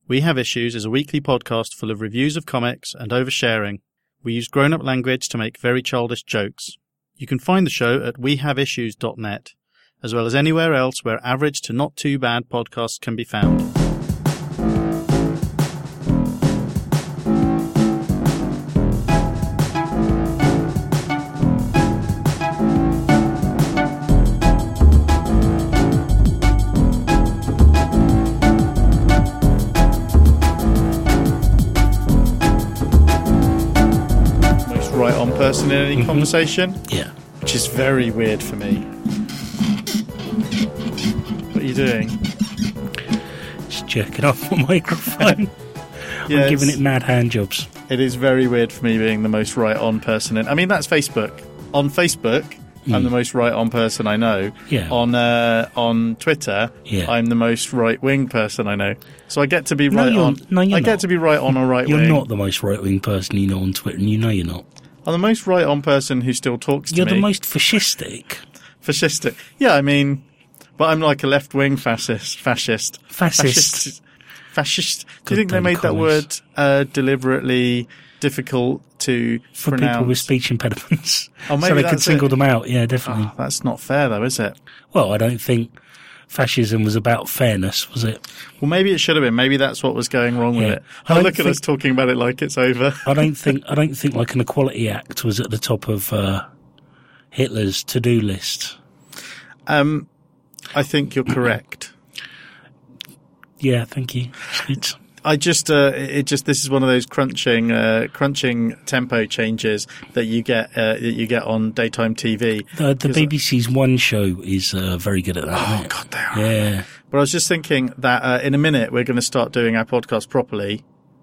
We Have Issues is a weekly podcast full of reviews of comics and oversharing. We use grown-up language to make very childish jokes. You can find the show at wehaveissues.net, as well as anywhere else where average to not too bad podcasts can be found. Person in any conversation, which is very weird for me. What are you doing? Just jerking off my microphone. Yeah, I'm giving it mad hand jobs. It is very weird for me being the most right-on person in. I mean, that's Facebook. On Facebook, I'm the most right-on person I know. Yeah. On Twitter, I'm the most right-wing person I know. So I get to be right-on. No, you're not. Get to be right-on or right-wing. You're not the most right-wing person you know on Twitter, and you know you're not. I'm the most right-on person who still talks to me. You're the most fascistic. Fascistic. Yeah, I mean, but I'm like a left-wing fascist. Fascist. Do you think they made that word deliberately difficult to for pronounce? People with speech impediments. Oh, maybe so they could single them out. Yeah, definitely. Oh, that's not fair, though, is it? Well, I don't think fascism was about fairness, was it? Well, maybe it should have been. Maybe that's what was going wrong with it. Oh, look at us talking about it like it's over. I don't think like an Equality Act was at the top of Hitler's to-do list. I think you're correct. Yeah, thank you. It's this is one of those crunching tempo changes that you get on daytime TV. The BBC's One Show is very good at that. Oh God, they are. Yeah. But I was just thinking that in a minute we're going to start doing our podcast properly.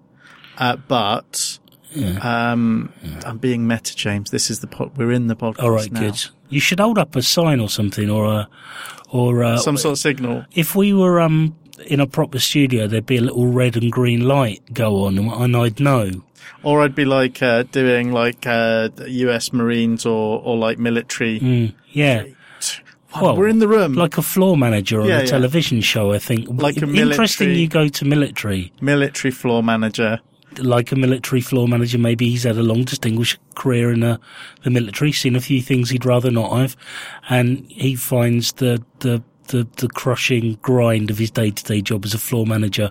But I'm being meta, James. This is we're in the podcast. All right, now. good. You should hold up a sign or something, or some sort of signal. If we were in a proper studio, there'd be a little red and green light go on, and I'd know. Or I'd be like doing like U.S. Marines or like military. Yeah. Well, we're in the room. Like a floor manager on a television show, I think. Like a military. Interesting you go to military. Military floor manager. Like a military floor manager, maybe he's had a long, distinguished career in the military, seen a few things he'd rather not have, and he finds the crushing grind of his day-to-day job as a floor manager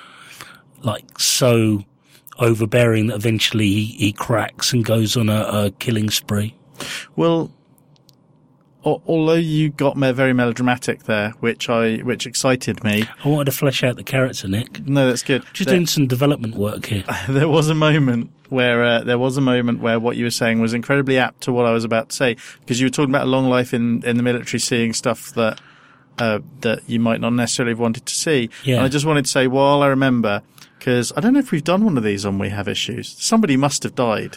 like so overbearing that eventually he cracks and goes on a killing spree. Well, although you got very melodramatic there, which excited me. I wanted to flesh out the character, Nick. No, that's good. Just doing some development work here. There was a moment where what you were saying was incredibly apt to what I was about to say, because you were talking about a long life in the military, seeing stuff that you might not necessarily have wanted to see. Yeah. And I just wanted to say, while I remember, because I don't know if we've done one of these on We Have Issues. Somebody must have died.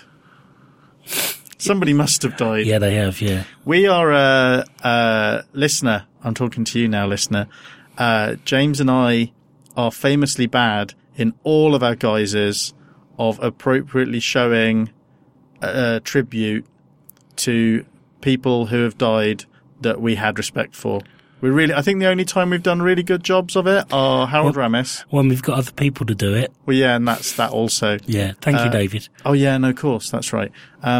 Somebody must have died. Yeah, they have, yeah. We are a listener. I'm talking to you now, listener. James and I are famously bad in all of our guises of appropriately showing tribute to people who have died that we had respect for. I think the only time we've done really good jobs of it are Harold Ramis. When we've got other people to do it. Well, yeah, and that's that also. Yeah, thank you, David. Oh, yeah, no, of course, that's right.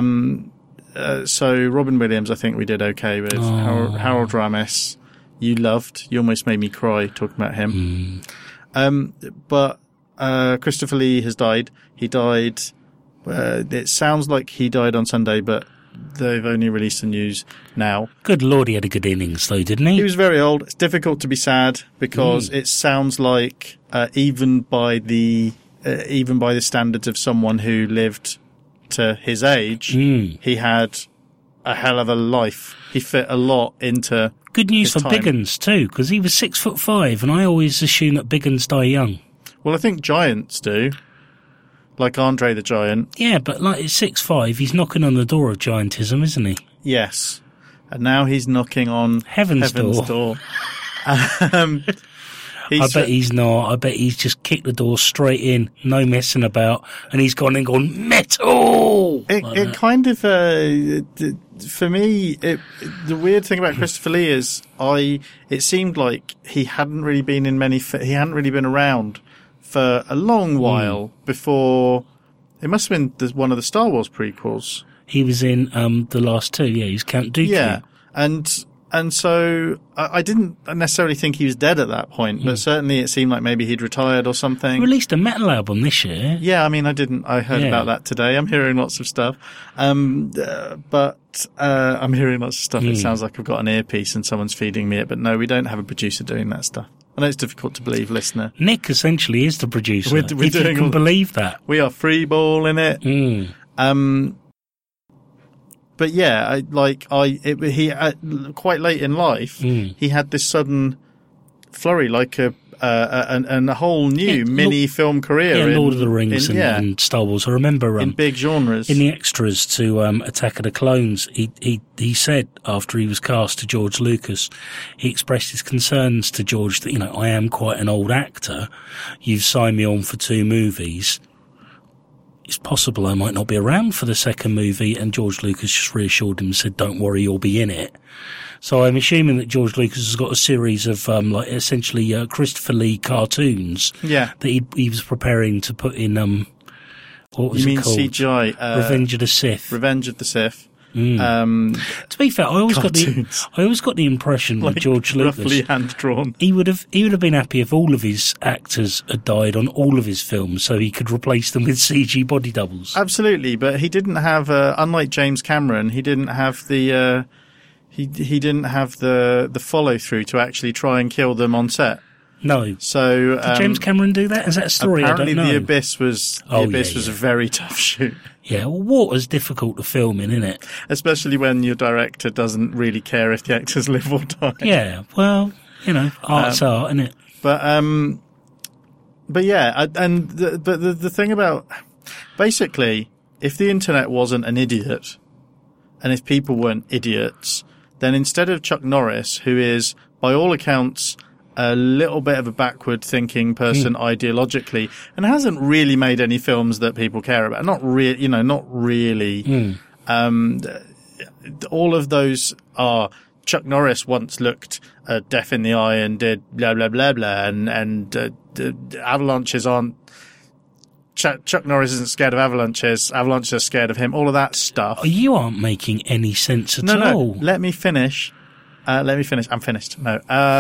So Robin Williams, I think we did okay with. Harold Ramis, you almost made me cry talking about him. But Christopher Lee has died. He died, it sounds like he died on Sunday, but they've only released the news now. Good Lord, he had a good innings though, didn't he? He was very old. It's difficult to be sad because it sounds like even by the standards of someone who lived to his age, he had a hell of a life. He fit a lot into good news his for time. Biggins too, because he was 6'5", and I always assume that Biggins die young. Well, I think giants do. Like Andre the Giant. Yeah, but like at 6'5", he's knocking on the door of giantism, isn't he? Yes. And now he's knocking on Heaven's door. I bet he's not. I bet he's just kicked the door straight in, no messing about, and he's gone and gone, metal! It kind of, for me, the weird thing about Christopher Lee is it seemed like he hadn't really been in he hadn't really been around for a long while before. It must have been one of the Star Wars prequels. He was in the last two. Yeah, he's Count Dooku. Yeah, and so I didn't necessarily think he was dead at that point, but certainly it seemed like maybe he'd retired or something. He released a metal album this year. Yeah, I mean, I heard about that today. I'm hearing lots of stuff. But I'm hearing lots of stuff. It sounds like I've got an earpiece and someone's feeding me it, but no, we don't have a producer doing that stuff. I know it's difficult to believe, listener. Nick essentially is the producer. We're if doing you can believe that. We are freeballing it. But yeah, he quite late in life, he had this sudden flurry, like a whole new mini film career. Yeah, Lord of the Rings and Star Wars. I remember in big genres. In the extras to Attack of the Clones, he said after he was cast to George Lucas, he expressed his concerns to George that, I am quite an old actor. You've signed me on for 2 movies. It's possible I might not be around for the second movie, and George Lucas just reassured him and said, don't worry, you'll be in it. So I'm assuming that George Lucas has got a series of essentially Christopher Lee cartoons that he was preparing to put in what was it called? CGI? Revenge of the Sith. Revenge of the Sith. To be fair, I always got the impression that George Lucas, roughly hand drawn, he would have been happy if all of his actors had died on all of his films, so he could replace them with CG body doubles. Absolutely, but he didn't have, unlike James Cameron, he didn't have the he didn't have the follow through to actually try and kill them on set. No. So did James Cameron do that? Is that a story? Apparently, I don't know. The Abyss was a very tough shoot. Yeah, well, water's difficult to film in, isn't it? Especially when your director doesn't really care if the actors live or die. Yeah, well, art's art, isn't it? But yeah, the thing about basically, if the internet wasn't an idiot, and if people weren't idiots, then instead of Chuck Norris, who is by all accounts a little bit of a backward thinking person ideologically, and hasn't really made any films that people care about. Not really. All of those are Chuck Norris once looked deaf in the eye and did blah, blah, blah, blah. And avalanches aren't, Chuck Norris isn't scared of avalanches. Avalanches are scared of him. All of that stuff. You aren't making any sense at all. No, let me finish. I'm finished. No.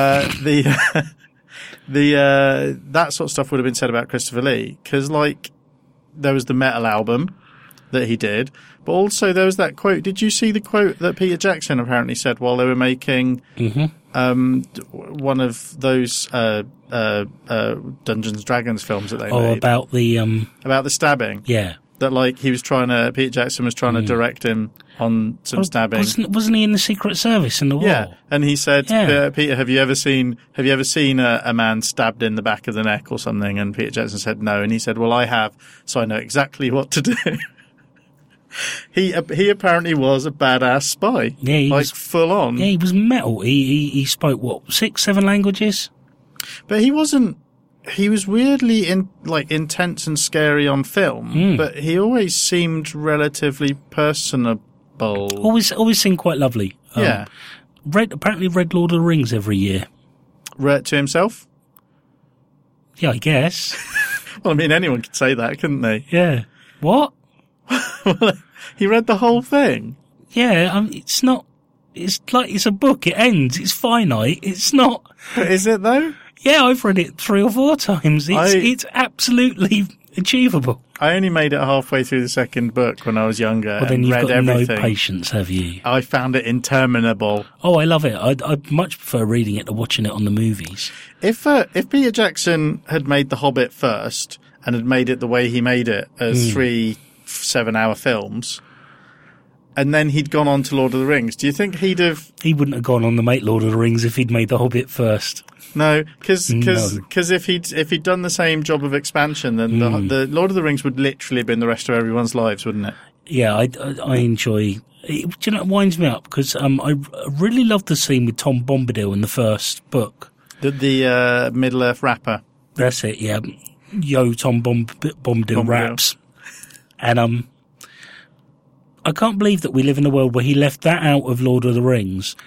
That sort of stuff would have been said about Christopher Lee, because there was the metal album that he did, but also there was that quote. Did you see the quote that Peter Jackson apparently said while they were making one of those Dungeons & Dragons films that they made? About the stabbing. Yeah. That Peter Jackson was trying to direct him on some stabbing. Wasn't he in the Secret Service in the war? Yeah, and he said, Peter, have you ever seen a man stabbed in the back of the neck or something? And Peter Jackson said no, and he said, well, I have, so I know exactly what to do. He apparently was a badass spy. Yeah, he was full on. Yeah, he was metal. He spoke 6, 7 languages? But he wasn't. He was weirdly intense and scary on film, but he always seemed relatively personable. Always seemed quite lovely. Yeah. Apparently read Lord of the Rings every year. Read to himself? Yeah, I guess. Well, I mean, anyone could say that, couldn't they? Yeah. What? Well, he read the whole thing. Yeah, it's not. It's it's a book. It ends. It's finite. It's not. But is it though? Yeah, I've read it 3 or 4 times. It's absolutely achievable. I only made it halfway through the second book when I was younger. Well, then you've read got everything. No patience, have you? I found it interminable. Oh, I love it. I'd much prefer reading it to watching it on the movies. If Peter Jackson had made The Hobbit first and had made it the way he made it as 3 7-hour films, and then he'd gone on to Lord of the Rings, do you think he'd have... He wouldn't have gone on to make Lord of the Rings if he'd made The Hobbit first. No, because if he'd done the same job of expansion, then the Lord of the Rings would literally have been the rest of everyone's lives, wouldn't it? Yeah, I enjoy... Do you know, it winds me up, because I really love the scene with Tom Bombadil in the first book. The Middle-earth rapper. That's it, yeah. Yo, Tom Bombadil raps. And I can't believe that we live in a world where he left that out of Lord of the Rings.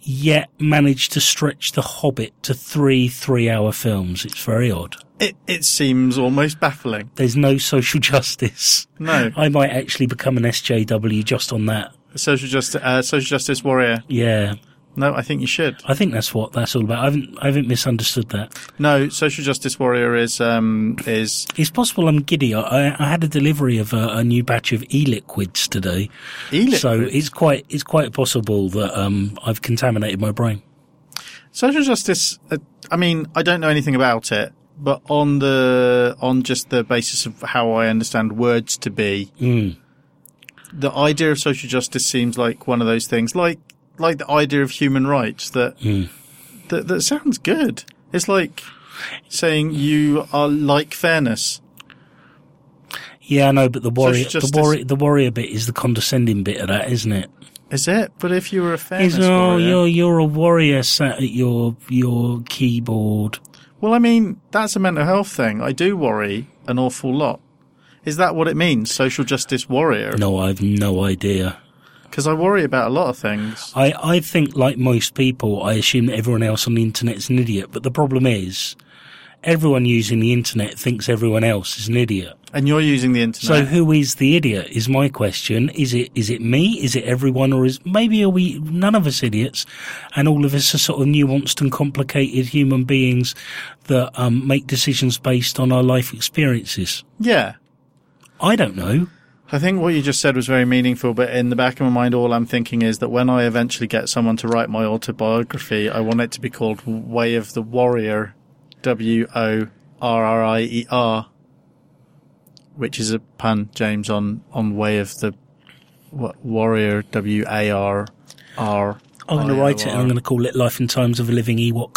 yet managed to stretch The Hobbit to 3-3-hour films. It's very odd. It seems almost baffling. There's no social justice. No. I might actually become an SJW just on that. Social justice warrior. Yeah. No, I think you should. I think that's what that's all about. I haven't misunderstood that. No, social justice warrior is. It's possible I'm giddy. I had a delivery of a new batch of e-liquids today. E-liquids? So it's quite possible that I've contaminated my brain. Social justice. I mean, I don't know anything about it, but on just the basis of how I understand words to be, the idea of social justice seems like one of those things, like the idea of human rights that sounds good. It's like saying you are like fairness. Yeah, I know, but the warrior bit is the condescending bit of that, isn't it? Is it? But if you were a fairness warrior, you're a warrior sat at your keyboard. Well, I mean, that's a mental health thing. I do worry an awful lot. Is that what it means? Social justice warrior? No, I've no idea. Because I worry about a lot of things. I think, like most people, I assume that everyone else on the internet is an idiot. But the problem is, everyone using the internet thinks everyone else is an idiot. And you're using the internet. So who is the idiot is my question. Is it me? Is it everyone? Or are we none of us idiots? And all of us are sort of nuanced and complicated human beings that make decisions based on our life experiences. Yeah. I don't know. I think what you just said was very meaningful, but in the back of my mind, all I'm thinking is that when I eventually get someone to write my autobiography, I want it to be called Way of the Warrior, WORRIER, which is a pun, James, on Way of the Warrior, WARR. I'm going to write it and I'm going to call it Life and Times of a Living Ewok.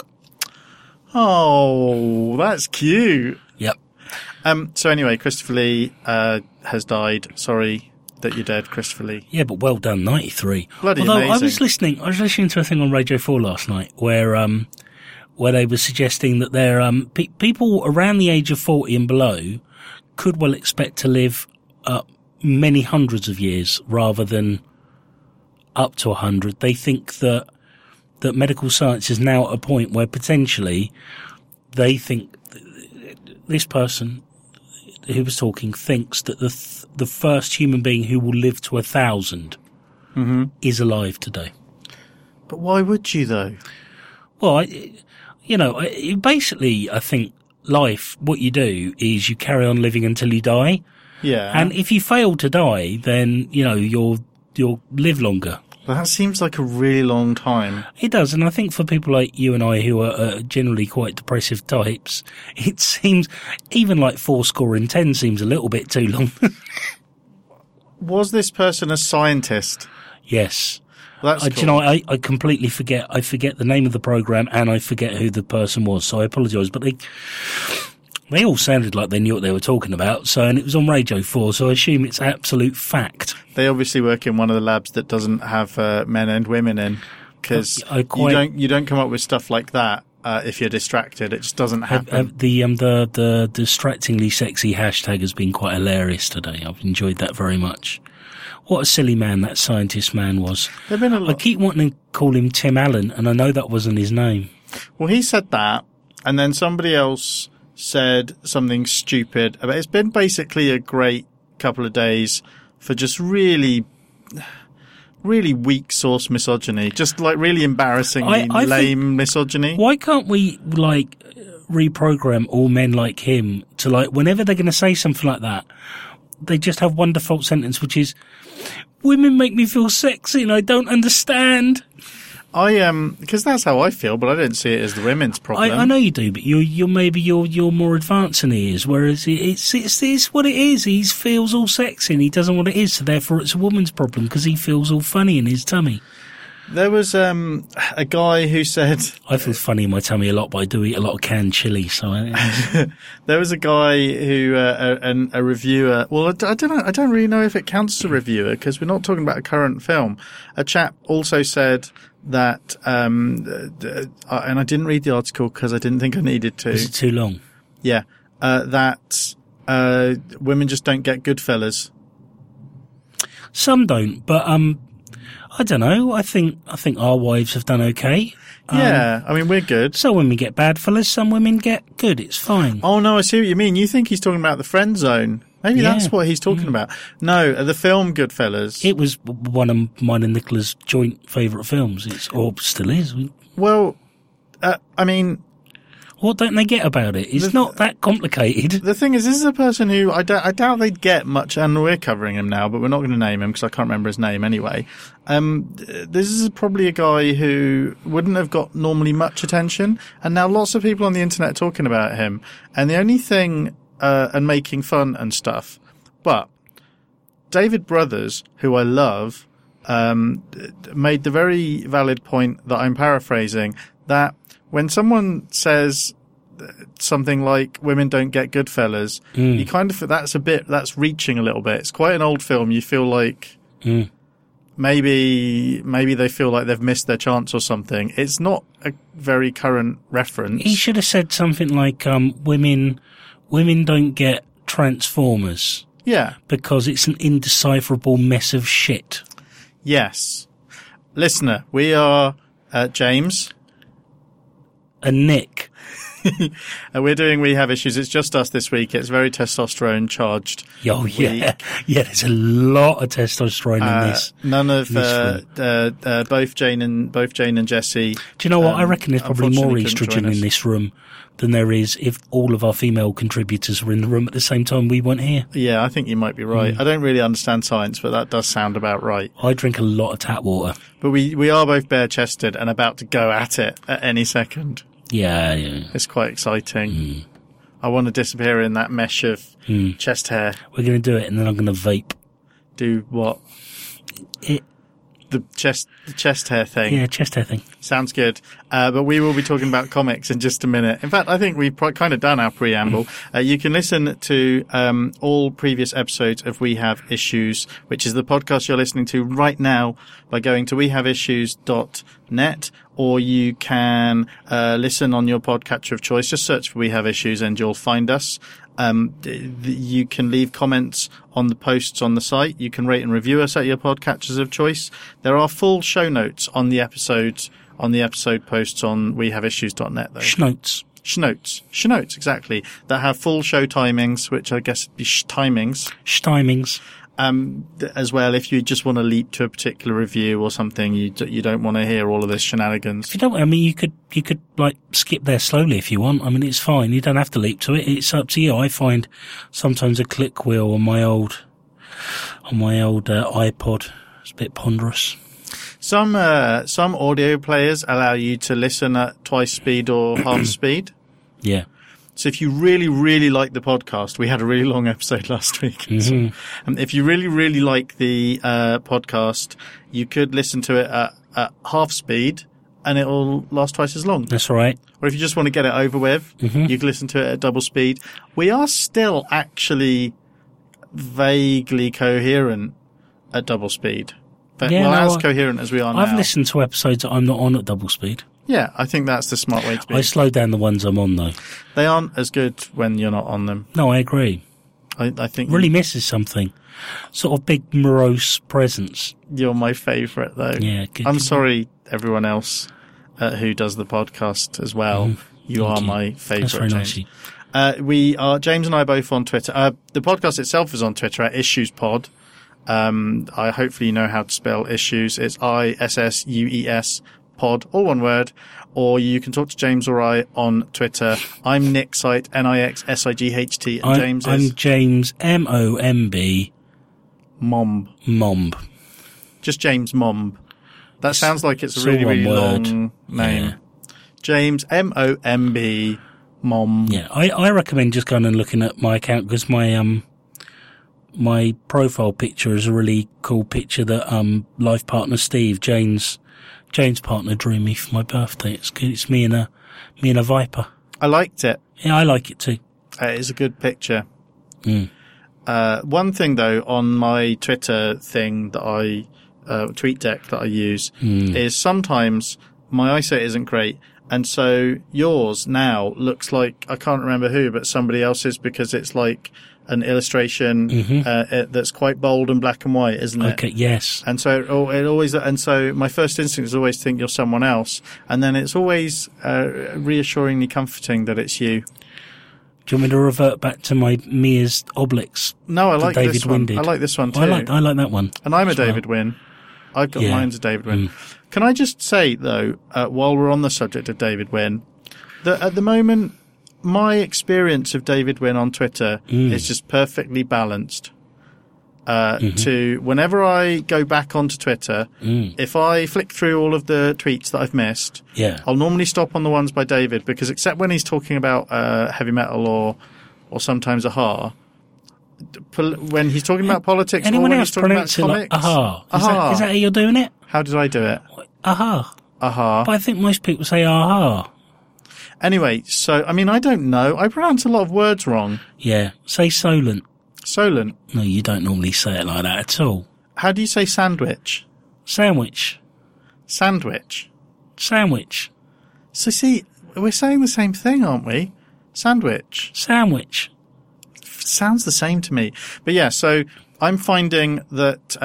Oh, that's cute. Yep. So anyway, Christopher Lee has died. Sorry that you're dead, Christopher Lee. Yeah, but well done, 93. Bloody Although amazing. I was listening to a thing on Radio 4 last night where they were suggesting that there people around the age of 40 and below could well expect to live many hundreds of years rather than up to 100. They think that medical science is now at a point where potentially they think this person who was talking thinks that the first human being who will live to 1,000 is alive today. But why would you, though? Well, basically, I think life, what you do is you carry on living until you die. Yeah. And if you fail to die, then, you'll live longer. Well, that seems like a really long time. It does, and I think for people like you and I who are generally quite depressive types, it seems, even like 10 seems a little bit too long. Was this person a scientist? Yes. Well, that's cool. Do you know, I completely forget. I forget the name of the program and I forget who the person was, so I apologise. But they all sounded like they knew what they were talking about. And it was on Radio 4, so I assume it's absolute fact. They obviously work in one of the labs that doesn't have men and women in, because you don't come up with stuff like that if you're distracted. It just doesn't happen. The distractingly sexy hashtag has been quite hilarious today. I've enjoyed that very much. What a silly man that scientist man was. There've been a lot. I keep wanting to call him Tim Allen, and I know that wasn't his name. Well, he said that, and then somebody else said something stupid about. It's been basically a great couple of days for just really, really weak source misogyny, just like really embarrassingly lame misogyny. Why can't we reprogram all men like him to whenever they're going to say something like that, they just have one default sentence, which is, "Women make me feel sexy and I don't understand." Because that's how I feel, but I don't see it as the women's problem. I know you do, but you're more advanced than he is. Whereas it's what it is. He feels all sexy and he doesn't want it is, so therefore it's a woman's problem because he feels all funny in his tummy. There was a guy who said, "I feel funny in my tummy a lot, but I do eat a lot of canned chili." So there was a guy who a reviewer. Well, I don't know. I don't really know if it counts as a reviewer because we're not talking about a current film. A chap also said that, and I didn't read the article because I didn't think I needed to. Was it too long? Yeah, that women just don't get good fellas. Some don't, but I don't know. I think our wives have done okay. Yeah, I mean, we're good. Some women get bad fellas, some women get good. It's fine. Oh, no, I see what you mean. You think he's talking about the friend zone. Maybe that's what he's talking about. No, the film Goodfellas. It was one of mine and Nicola's joint favourite films. Or still is. Well, I mean... What don't they get about it? It's not that complicated. The thing is, this is a person who I doubt they'd get much, and we're covering him now, but we're not going to name him because I can't remember his name anyway. This is probably a guy who wouldn't have got normally much attention, and now lots of people on the internet are talking about him, and the only thing, and making fun and stuff. But David Brothers, who I love, made the very valid point that I'm paraphrasing, that when someone says something like women don't get Goodfellas, you kind of, that's reaching a little bit. It's quite an old film. You feel like maybe they feel like they've missed their chance or something. It's not a very current reference. He should have said something like, women don't get Transformers. Yeah. Because it's an indecipherable mess of shit. Yes. Listener, we are James. And Nick. We're doing We Have Issues. It's just us this week. It's very testosterone charged. Oh, yeah. Yeah, there's a lot of testosterone in this. None of both Jane and Jesse. Do you know what? I reckon there's probably more estrogen in this room than there is if all of our female contributors were in the room at the same time we weren't here. Yeah, I think you might be right. I don't really understand science, but that does sound about right. I drink a lot of tap water. But we are both bare-chested and about to go at it at any second. Yeah. It's quite exciting. I want to disappear in that mesh of chest hair. We're going to do it, and then I'm going to vape. Do what? The chest hair thing. Yeah, chest hair thing. Sounds good. But we will be talking about comics in just a minute. In fact, I think we've kind of done our preamble. You can listen to all previous episodes of We Have Issues, which is the podcast you're listening to right now, by going to wehaveissues.net, or you can listen on your podcatcher of choice. Just search for We Have Issues and you'll find us. You can leave comments on the posts on the site. You can rate and review us at your podcatchers of choice. There are full show notes on the episode posts on wehaveissues.net though. Schnotes, exactly. That have full show timings, which I guess would be timings. As well, if you just want to leap to a particular review or something, you don't want to hear all of this shenanigans. If you don't, I mean, you could like skip there slowly if you want. I mean, it's fine. You don't have to leap to it. It's up to you. I find sometimes a click wheel on my old iPod is a bit ponderous. Some audio players allow you to listen at twice speed or half speed. Yeah. So if you really, really like the podcast, we had a really long episode last week. Mm-hmm. If you really, really like the podcast, you could listen to it at half speed and it'll last twice as long. That's right. Or if you just want to get it over with, you can listen to it at double speed. We are still actually vaguely coherent at double speed. But, as coherent as we are now. I've listened to episodes that I'm not on at double speed. Yeah, I think that's the smart way to be. I slow down the ones I'm on, though. They aren't as good when you're not on them. No, I agree. I think... Really misses something. Sort of big morose presence. You're my favourite, though. Yeah, good. I'm sorry, everyone else who does the podcast as well. You are my favourite, That's very James. nice. We are, James and I are both on Twitter. The podcast itself is on Twitter at IssuesPod. I hopefully know how to spell issues. It's ISSUES pod, all one word, or you can talk to James or I on Twitter. I'm Nick Sight, NIXSIGHT, and James I'm James MOMB. Momb. Just James Momb. That sounds like it's a really, really long name. Yeah. James MOMB Mom. Yeah, I recommend just going and looking at my account because my profile picture is a really cool picture that life partner Steve, Jane's partner, drew me for my birthday. It's good. It's me and a viper. I liked it. Yeah, I like it too. It is a good picture. One thing though, on my Twitter thing that I tweet deck that I use is sometimes my eyesight isn't great And so yours now looks like, I can't remember who, but somebody else's, because it's like an illustration that's quite bold and black and white, isn't it? Okay, yes. And so it always, and so my first instinct is always to think you're someone else, and then it's always reassuringly comforting that it's you. Do you want me to revert back to my Mia's Obelix? No, I like David this one. Wynn did? I like this one too. I like that one. And I'm a as well. David Wynn. I've got mine's a David Wynn. Mm. Can I just say, though, while we're on the subject of David Wynn, that at the moment, my experience of David Wynn on Twitter is just perfectly balanced. To whenever I go back onto Twitter, if I flick through all of the tweets that I've missed, I'll normally stop on the ones by David, because except when he's talking about heavy metal or sometimes Aha, when he's talking about politics, Anyone or when else he's talking about pronounce it like comics, Aha? Aha. Is that how you're doing it? How did I do it? Aha. Aha. But I think most people say Aha. Anyway, so I mean, I don't know. I pronounce a lot of words wrong. Yeah. Say Solent. Solent. No, you don't normally say it like that at all. How do you say sandwich? Sandwich. Sandwich. Sandwich. So see, we're saying the same thing, aren't we? Sandwich. Sandwich. Sounds the same to me. But yeah, so I'm finding that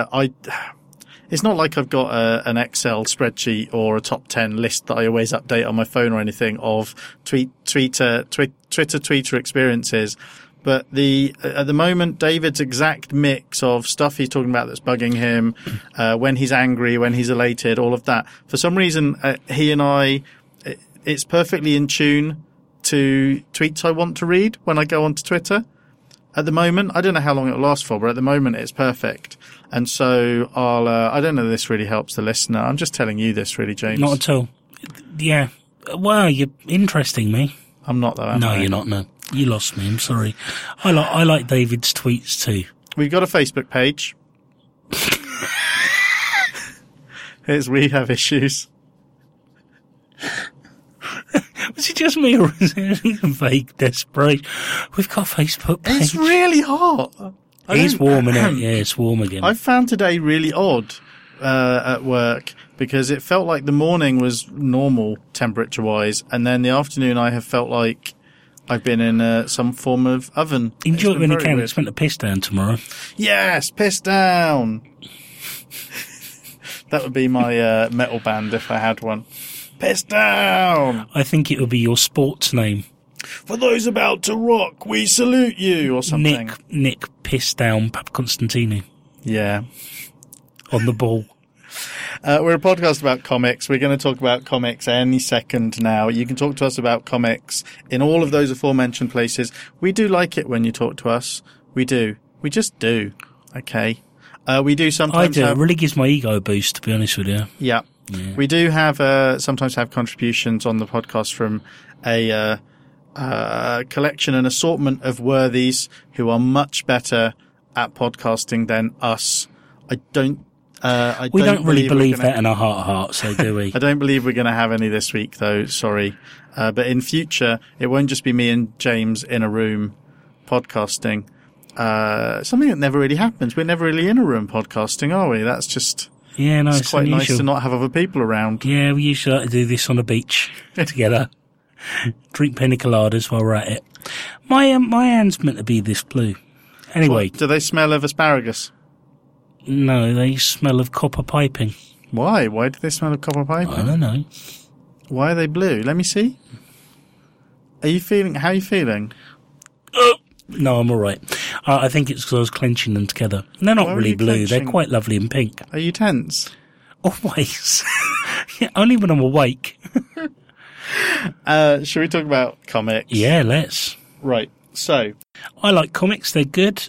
it's not like I've got an Excel spreadsheet or a top 10 list that I always update on my phone or anything of Twitter tweeter experiences. But at the moment, David's exact mix of stuff he's talking about that's bugging him, when he's angry, when he's elated, all of that. For some reason, he and I, it's perfectly in tune to tweets I want to read when I go onto Twitter. At the moment, I don't know how long it'll last for, but at the moment it's perfect. And so I don't know if this really helps the listener. I'm just telling you this really, James. Not at all. Yeah. Well, you're interesting me. I'm not though, am No, I? you're not, no. You lost me, I'm sorry. I like David's tweets too. We've got a Facebook page. Here's We Have Issues. Was it just me or was it vague desperation? We've got a Facebook page. It's really hot. It's warm, isn't it? Yeah, it's warm again. I found today really odd at work because it felt like the morning was normal temperature-wise, and then the afternoon I have felt like I've been in some form of oven. Enjoy it when you can. weird. It's meant to piss down tomorrow. Yes, piss down. That would be my metal band if I had one. Piss down. I think it would be your sports name. For those about to rock, we salute you, or something. Nick Piss Down Constantini Yeah. on the ball. We're a podcast about comics. We're going to talk about comics any second now. You can talk to us about comics in all of those aforementioned places. We do like it when you talk to us. We do. We just do. Okay. We do I sometimes do. It have... really gives my ego a boost, to be honest with you. Yeah. We do have sometimes have contributions on the podcast from a collection and assortment of worthies who are much better at podcasting than us. We don't really believe that in our heart of hearts, so do we? I don't believe we're going to have any this week, though. Sorry. But in future, it won't just be me and James in a room podcasting. Something that never really happens. We're never really in a room podcasting, are we? That's just... Yeah, no, it's quite unusual. nice to not have other people around. Yeah, we usually like to do this on the beach together. Drink pina coladas while we're at it. My hand's meant to be this blue. Anyway. Do they smell of asparagus? No, they smell of copper piping. Why? Why do they smell of copper piping? I don't know. Why are they blue? Let me see. How are you feeling? No, I'm all right. I think it's because I was clenching them together. And they're not Why were really you blue. clenching? They're quite lovely and pink. Are you tense? Always. Yeah, only when I'm awake. Should we talk about comics? Yeah, let's. Right. So, I like comics. They're good.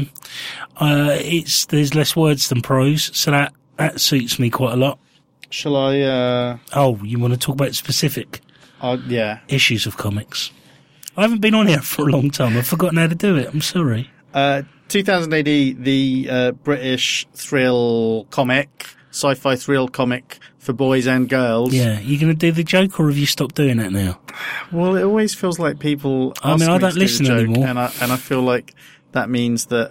There's less words than prose, so that suits me quite a lot. shall I? Oh, you want to talk about specific Yeah. issues of comics? I haven't been on here for a long time. I've forgotten how to do it. I'm sorry. 2000 AD, the British thrill comic, sci-fi thrill comic for boys and girls. Yeah, you going to do the joke, or have you stopped doing that now? Well, it always feels like people. I ask mean, me I don't to do listen the joke, anymore. and I feel like that means that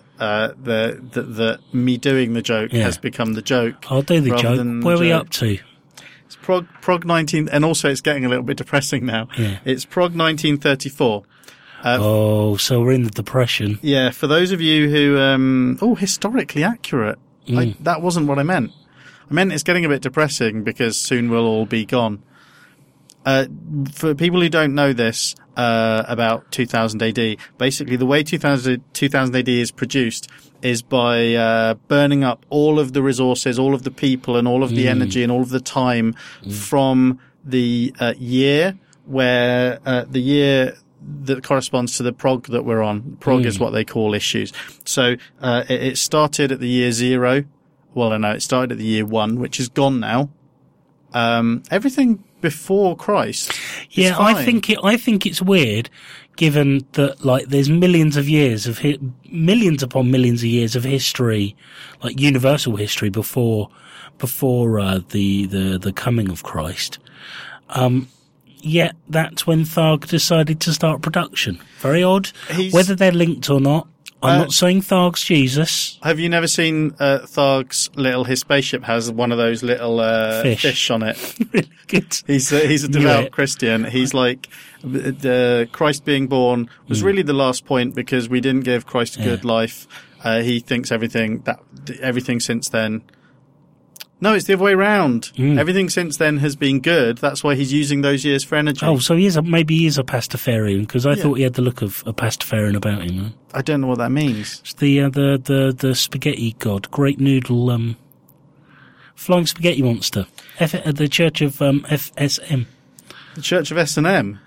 the me doing the joke Yeah. has become the joke. I'll do the rather joke. than Where are we joke. up to? It's Prog 19, and also it's getting a little bit depressing now. Yeah. It's Prog 1934. So we're in the Depression. Yeah, for those of you who, historically accurate. That wasn't what I meant. I meant it's getting a bit depressing because soon we'll all be gone. For people who don't know this, about 2000 AD, basically the way 2000 AD is produced is by burning up all of the resources, all of the people, and all of the energy and all of the time from the year where the year that corresponds to the prog that we're on. Prog is what they call issues. So it started at the year 0. Well, no, it started at the year 1, which is gone now. Everything before Christ. Yeah, I think it's weird, given that like there's millions upon millions of years of history, like universal history before the coming of Christ. Yet that's when Tharg decided to start production. Very odd. Whether they're linked or not. I'm not saying Tharg's Jesus. Have you never seen Tharg's his spaceship has one of those little fish on it? Really good. He's a devout Christian. He's like, the Christ being born was really the last point because we didn't give Christ a good life. He thinks everything since then. No, it's the other way around. Everything since then has been good. That's why he's using those years for energy. Oh, so maybe he is a Pastafarian, because I thought he had the look of a Pastafarian about him. Huh? I don't know what that means. It's the spaghetti god, great noodle, flying spaghetti monster. The Church of FSM. The Church of S&M?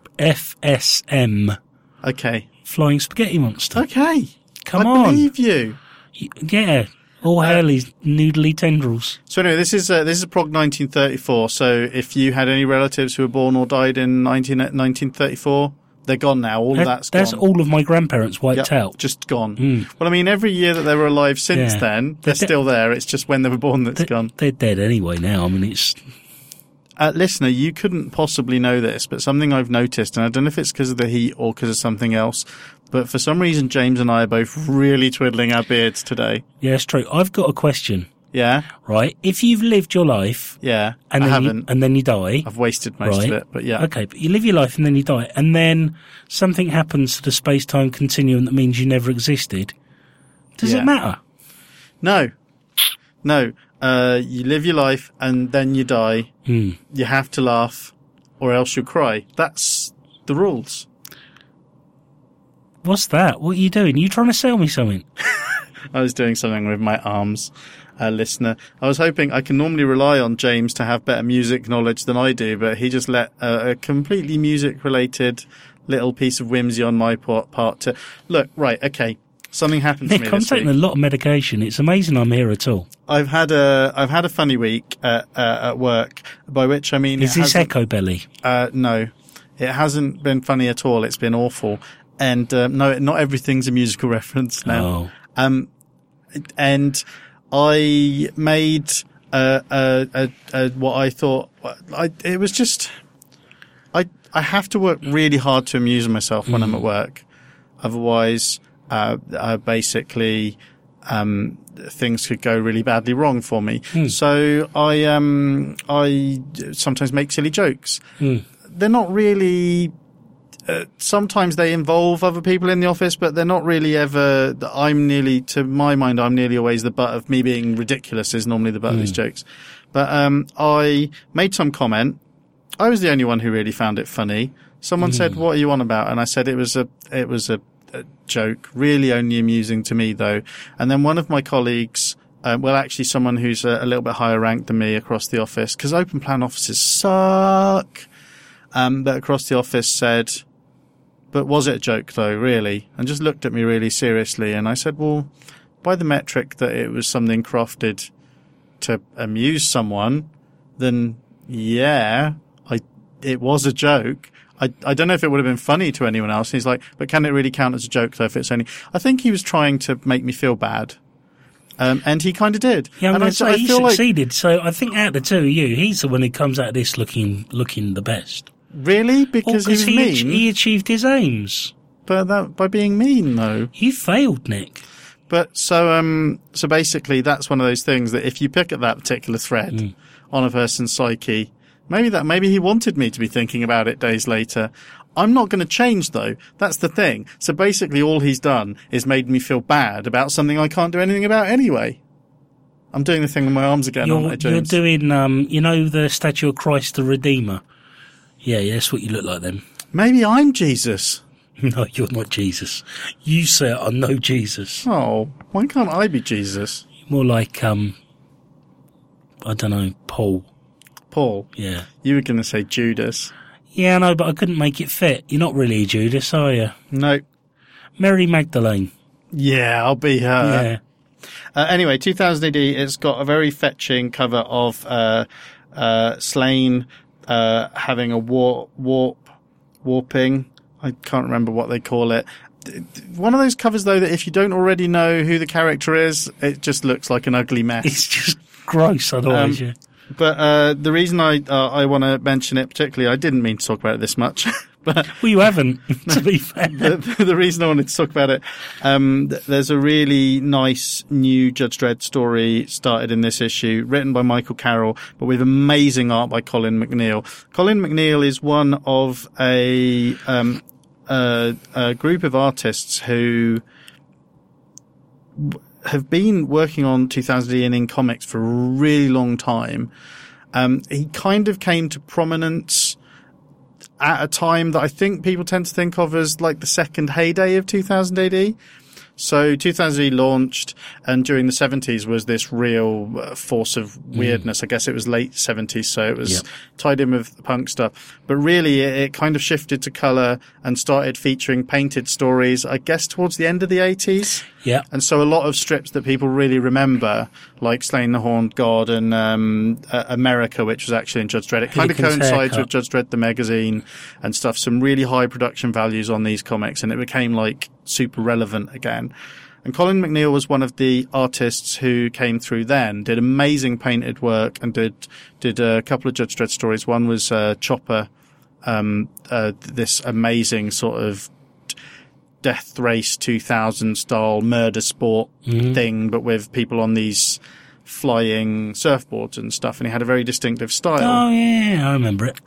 FSM. Okay. Flying spaghetti monster. Okay. Come on. I believe you. Yeah. All hail these noodly tendrils. So anyway, this is Prog 1934. So if you had any relatives who were born or died in 1934, they're gone now. All of that's gone. That's all of my grandparents wiped out. Just gone. Well, I mean, every year that they were alive since then, they're still there. It's just when they were born that's gone. They're dead anyway now. I mean, it's... Listener, you couldn't possibly know this, but something I've noticed, and I don't know if it's because of the heat or because of something else, but for some reason, James and I are both really twiddling our beards today. Yeah, it's true. I've got a question. Yeah? Right. If you've lived your life... Yeah, and I haven't. And then you die... I've wasted most of it, but yeah. Okay, but you live your life and then you die, and then something happens to the space-time continuum that means you never existed. Does it matter? No. You live your life and then you die. You have to laugh or else you cry. That's the rules. What's that? What are you doing? Are you trying to sell me something? I was doing something with my arms, listener. I was hoping I can normally rely on James to have better music knowledge than I do, but he just let a completely music-related little piece of whimsy on my part to... Look, right, okay. Something happened to me Nick, I'm taking a lot of medication. It's amazing I'm here at all. I've had a funny week at work, by which I mean... Is this Echo Belly? No. It hasn't been funny at all. It's been awful. And no, not everything's a musical reference now. Oh. And I made what I thought... it was just... I have to work really hard to amuse myself when I'm at work. Otherwise... basically, things could go really badly wrong for me. So I sometimes make silly jokes. They're not really, sometimes they involve other people in the office, but they're not really ever, to my mind, I'm nearly always the butt of me being ridiculous is normally the butt of these jokes. But, I made some comment. I was the only one who really found it funny. Someone said, "What are you on about?" And I said it was a joke, really only amusing to me though. And then one of my colleagues, actually someone who's a little bit higher ranked than me across the office, because open plan offices suck, but across the office said, "But was it a joke though, really?" And just looked at me really seriously. And I said, "Well, by the metric that it was something crafted to amuse someone, then yeah, it was a joke. I don't know if it would have been funny to anyone else." And he's like, "But can it really count as a joke though if it's only..." I think he was trying to make me feel bad. And he kind of did. Yeah, and I feel he succeeded. So I think out of the two of you, he's the one who comes out of this looking the best. Really? Because he was mean? He achieved his aims. But by being mean though. You failed, Nick. But so basically that's one of those things that if you pick at that particular thread on a person's psyche. Maybe he wanted me to be thinking about it days later. I'm not going to change, though. That's the thing. So basically all he's done is made me feel bad about something I can't do anything about anyway. I'm doing the thing with my arms again, aren't I, James? You're doing, the statue of Christ the Redeemer? Yeah, that's what you look like then. Maybe I'm Jesus. No, you're not Jesus. You, sir, are no Jesus. Oh, why can't I be Jesus? More like, I don't know, Paul. Paul? Yeah. You were going to say Judas. Yeah, no, but I couldn't make it fit. You're not really Judas, are you? No. Mary Magdalene. Yeah, I'll be her. Yeah. Anyway, 2000 AD, it's got a very fetching cover of Slain having a warping. I can't remember what they call it. One of those covers, though, that if you don't already know who the character is, it just looks like an ugly mess. It's just gross, otherwise, yeah. But the reason I want to mention it particularly, I didn't mean to talk about it this much. But well, you haven't, to be fair. The reason I wanted to talk about it, there's a really nice new Judge Dredd story started in this issue, written by Michael Carroll, but with amazing art by Colin McNeil. Colin McNeil is one of a group of artists who have been working on 2000 AD and in comics for a really long time. He kind of came to prominence at a time that I think people tend to think of as like the second heyday of 2000 AD. So 2000 AD launched, and during the 70s was this real force of weirdness. I guess it was late 70s, so it was tied in with punk stuff. But really, it kind of shifted to colour and started featuring painted stories, I guess, towards the end of the 80s. Yeah. And so a lot of strips that people really remember, like Slaying the Horned God and America, which was actually in Judge Dredd, it kind of coincides with Judge Dredd the magazine and stuff. Some really high production values on these comics, and it became like super relevant again. And Colin McNeil was one of the artists who came through then, did amazing painted work, and did a couple of Judge Dredd stories. One was Chopper, this amazing sort of Death Race 2000 style murder sport thing, but with people on these flying surfboards and stuff. And he had a very distinctive style. Oh yeah, I remember it.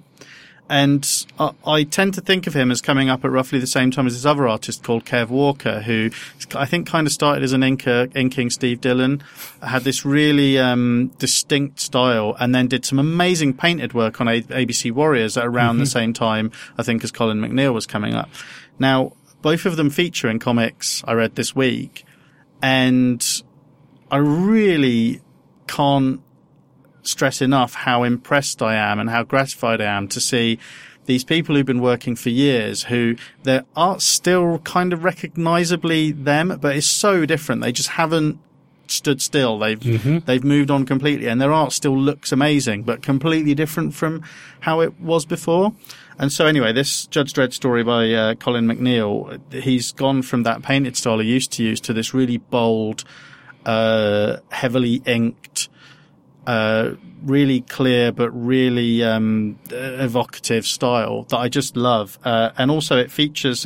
And I tend to think of him as coming up at roughly the same time as this other artist called Kev Walker, who I think kind of started as an inking Steve Dillon, had this really distinct style, and then did some amazing painted work on ABC Warriors at around the same time, I think, as Colin McNeil was coming up. Now, both of them feature in comics I read this week, and I really can't stress enough how impressed I am and how gratified I am to see these people who've been working for years, who their art's still kind of recognizably them, but it's so different. They just haven't stood still. They've moved on completely, and their art still looks amazing, but completely different from how it was before. And so anyway, this Judge Dredd story by Colin McNeil, he's gone from that painted style he used to use to this really bold, heavily inked, really clear but really evocative style that I just love. And also it features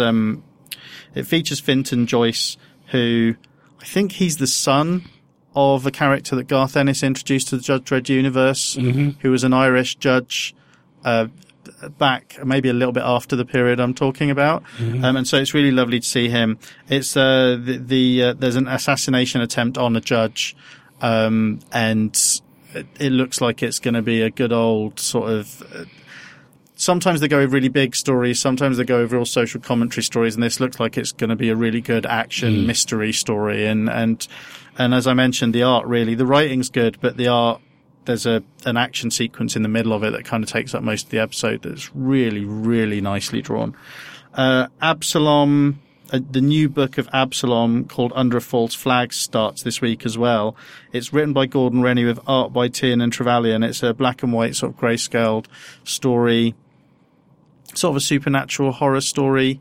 Fintan Joyce, who I think he's the son of a character that Garth Ennis introduced to the Judge Dredd universe, who was an Irish judge back maybe a little bit after the period I'm talking about. And so it's really lovely to see him. It's there's an assassination attempt on a judge, and it looks like it's going to be a good old sort of sometimes they go with really big stories, sometimes they go with real social commentary stories, and this looks like it's going to be a really good action mystery story. And as I mentioned, the art really, the writing's good, but the art, there's an action sequence in the middle of it that kind of takes up most of the episode that's really, really nicely drawn. Absalom, the new book of Absalom called Under a False Flag starts this week as well. It's written by Gordon Rennie with art by Tiernan Trevelyan. It's a black and white sort of grayscaled story, sort of a supernatural horror story.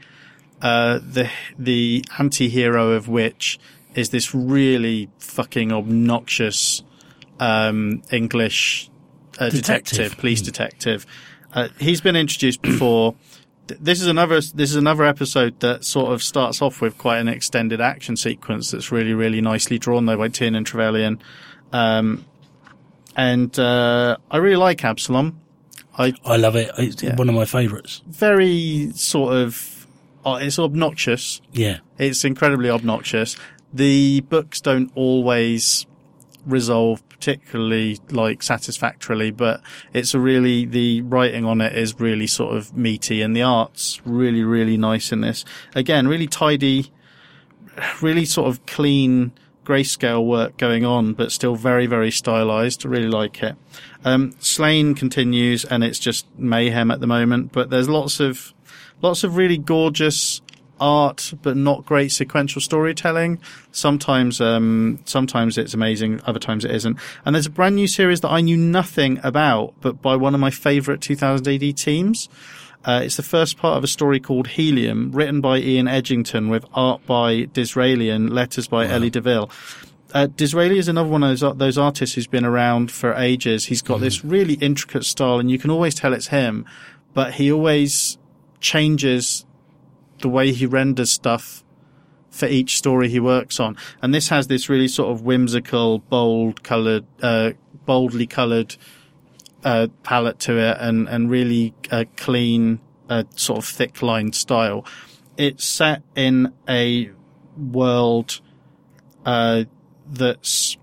The anti-hero of which is this really fucking obnoxious English detective, police detective. He's been introduced before. This is another episode that sort of starts off with quite an extended action sequence that's really, really nicely drawn though by Tiernan Trevelyan. And I really like Absalom. I love it. It's one of my favourites. Very sort of, it's obnoxious. Yeah. It's incredibly obnoxious. The books don't always resolve particularly satisfactorily, but the writing on it is really sort of meaty, and the art's really, really nice in this. Again, really tidy, really sort of clean grayscale work going on, but still very, very stylized. I really like it. Slain continues, and it's just mayhem at the moment, but there's lots of really gorgeous art, but not great sequential storytelling. Sometimes it's amazing, other times it isn't. And there's a brand new series that I knew nothing about, but by one of my favorite 2000 AD teams. It's the first part of a story called Helium, written by Ian Edgington with art by Disraeli and letters by Ellie DeVille. Disraeli is another one of those artists who's been around for ages. He's got this really intricate style, and you can always tell it's him, but he always changes the way he renders stuff for each story he works on. And this has this really sort of whimsical, boldly coloured palette to it, and really clean, sort of thick lined style. It's set in a world that's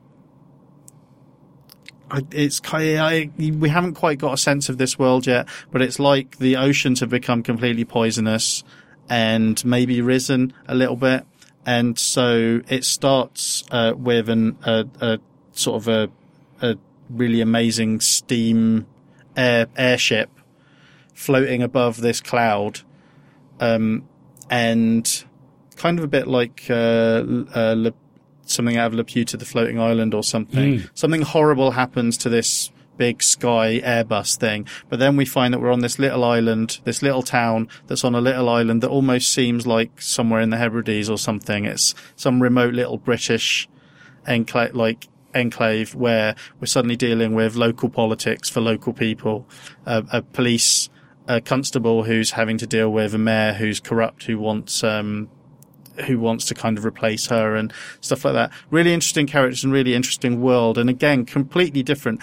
we haven't quite got a sense of this world yet, but it's like the oceans have become completely poisonous and maybe risen a little bit. And so it starts with a sort of a really amazing steam airship floating above this cloud, and kind of a bit like something out of Laputa, the Floating Island or something. Something horrible happens to this big sky Airbus thing, but then we find that we're on this little island, this little town that's on a little island that almost seems like somewhere in the Hebrides or something. It's some remote little British enclave where we're suddenly dealing with local politics for local people, a police constable who's having to deal with a mayor who's corrupt, who wants to kind of replace her and stuff like that. Really interesting characters and really interesting world. And again, completely different.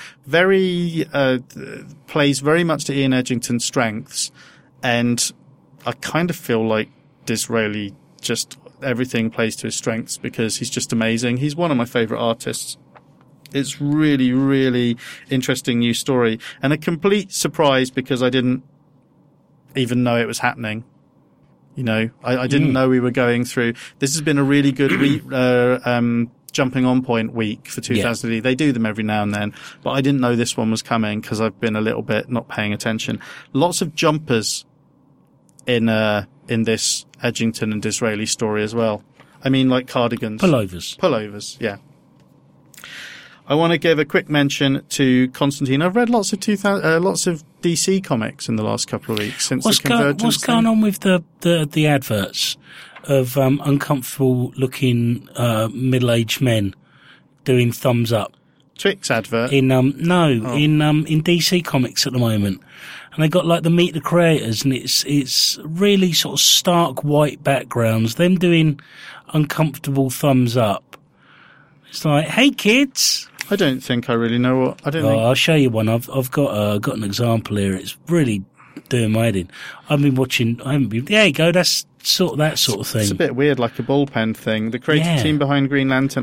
Plays very much to Ian Edgington's strengths. And I kind of feel like Disraeli, just everything plays to his strengths because he's just amazing. He's one of my favorite artists. It's really, really interesting new story, and a complete surprise because I didn't even know it was happening. You know, I didn't know we were going through. This has been a really good jumping on point week for 2000 AD. They do them every now and then, but I didn't know this one was coming because I've been a little bit not paying attention. Lots of jumpers in this Edgington and Disraeli story as well. I mean, like cardigans. Pullovers, yeah. I want to give a quick mention to Constantine. I've read lots of DC comics in the last couple of weeks since the Convergence. What's going on with the adverts of uncomfortable looking middle-aged men doing thumbs up? Twix advert? In DC comics at the moment. And they got like the Meet the Creators, and it's really sort of stark white backgrounds, them doing uncomfortable thumbs up. It's like, hey kids. I don't think I really know what. I'll show you one. I've got an example here. It's really doing my head in. I've been watching. There you go. That's that sort of thing. It's a bit weird, like a bullpen thing. The creative team behind Green Lantern.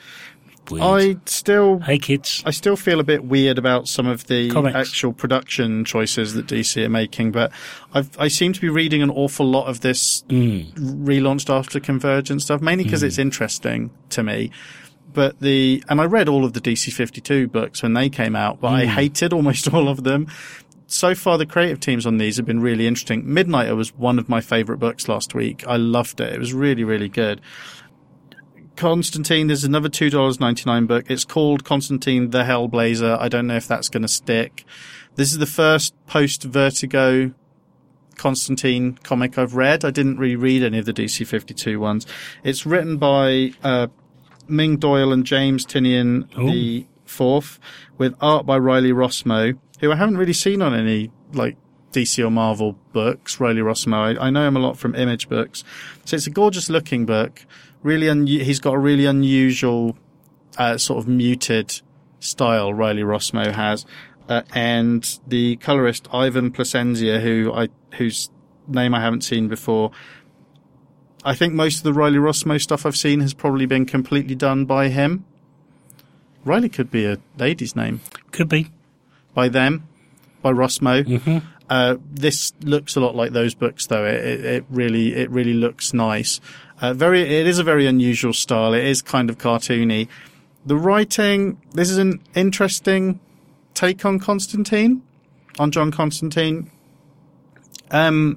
Hey kids. I still feel a bit weird about some of the comics. Actual production choices that DC are making, but I seem to be reading an awful lot of this relaunched after Convergence stuff, mainly because it's interesting to me. But and I read all of the DC 52 books when they came out, but I hated almost all of them. So far, the creative teams on these have been really interesting. Midnighter was one of my favorite books last week. I loved it. It was really, really good. Constantine, there's another $2.99 book. It's called Constantine the Hellblazer. I don't know if that's going to stick. This is the first post-Vertigo Constantine comic I've read. I didn't reread any of the DC 52 ones. It's written by Ming Doyle and James Tynion the fourth, with art by Riley Rossmo, who I haven't really seen on any like DC or Marvel books. Riley Rossmo, I know him a lot from Image books. So it's a gorgeous looking book. Really, he's got a really unusual sort of muted style Riley Rossmo has. And the colorist Ivan Placencia, whose name I haven't seen before. I think most of the Riley Rossmo stuff I've seen has probably been completely done by him. Riley could be a lady's name. Could be. By them. By Rossmo. Mm-hmm. This looks a lot like those books, though. It really looks nice. It is a very unusual style. It is kind of cartoony. The writing, this is an interesting take on John Constantine. And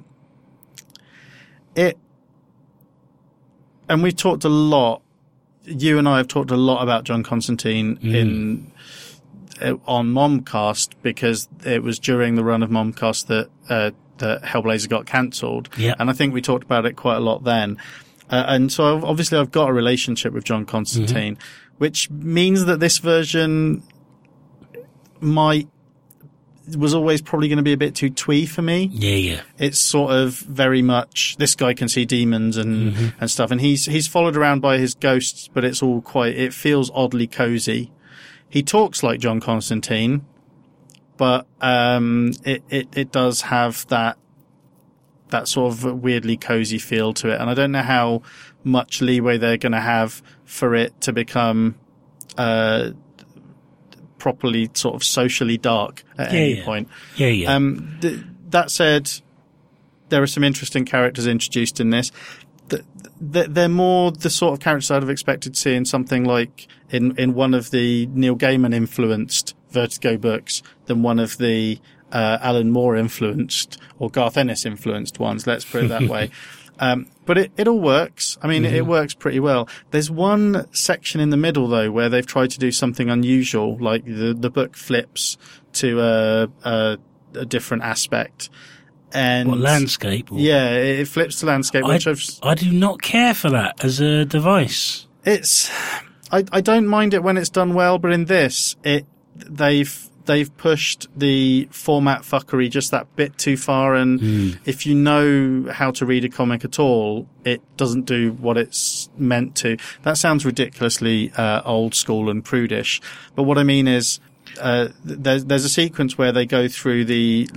we've talked a lot. You and I have talked a lot about John Constantine on Momcast, because it was during the run of Momcast that Hellblazer got cancelled. Yeah. And I think we talked about it quite a lot then. And so I've got a relationship with John Constantine, which means that this version was always probably going to be a bit too twee for me. Yeah. It's sort of very much, this guy can see demons and stuff. And he's followed around by his ghosts, but it's all it feels oddly cozy. He talks like John Constantine, but, it does have that sort of weirdly cozy feel to it. And I don't know how much leeway they're going to have for it to become, properly sort of socially dark at any point. Yeah. That said, there are some interesting characters introduced in this. They're more the sort of characters I'd have expected to see in something like in one of the Neil Gaiman influenced Vertigo books than one of the Alan Moore influenced or Garth Ennis influenced ones. Let's put it that way. But it all works. I mean, it works pretty well. There's one section in the middle, though, where they've tried to do something unusual, like the book flips to a different aspect. And what, landscape? Or? Yeah, it flips to landscape, which I do not care for that as a device. I don't mind it when it's done well, but in this, they've pushed the format fuckery just that bit too far, and if you know how to read a comic at all, it doesn't do what it's meant to. That sounds ridiculously old school and prudish, but what I mean is there's a sequence where they go through the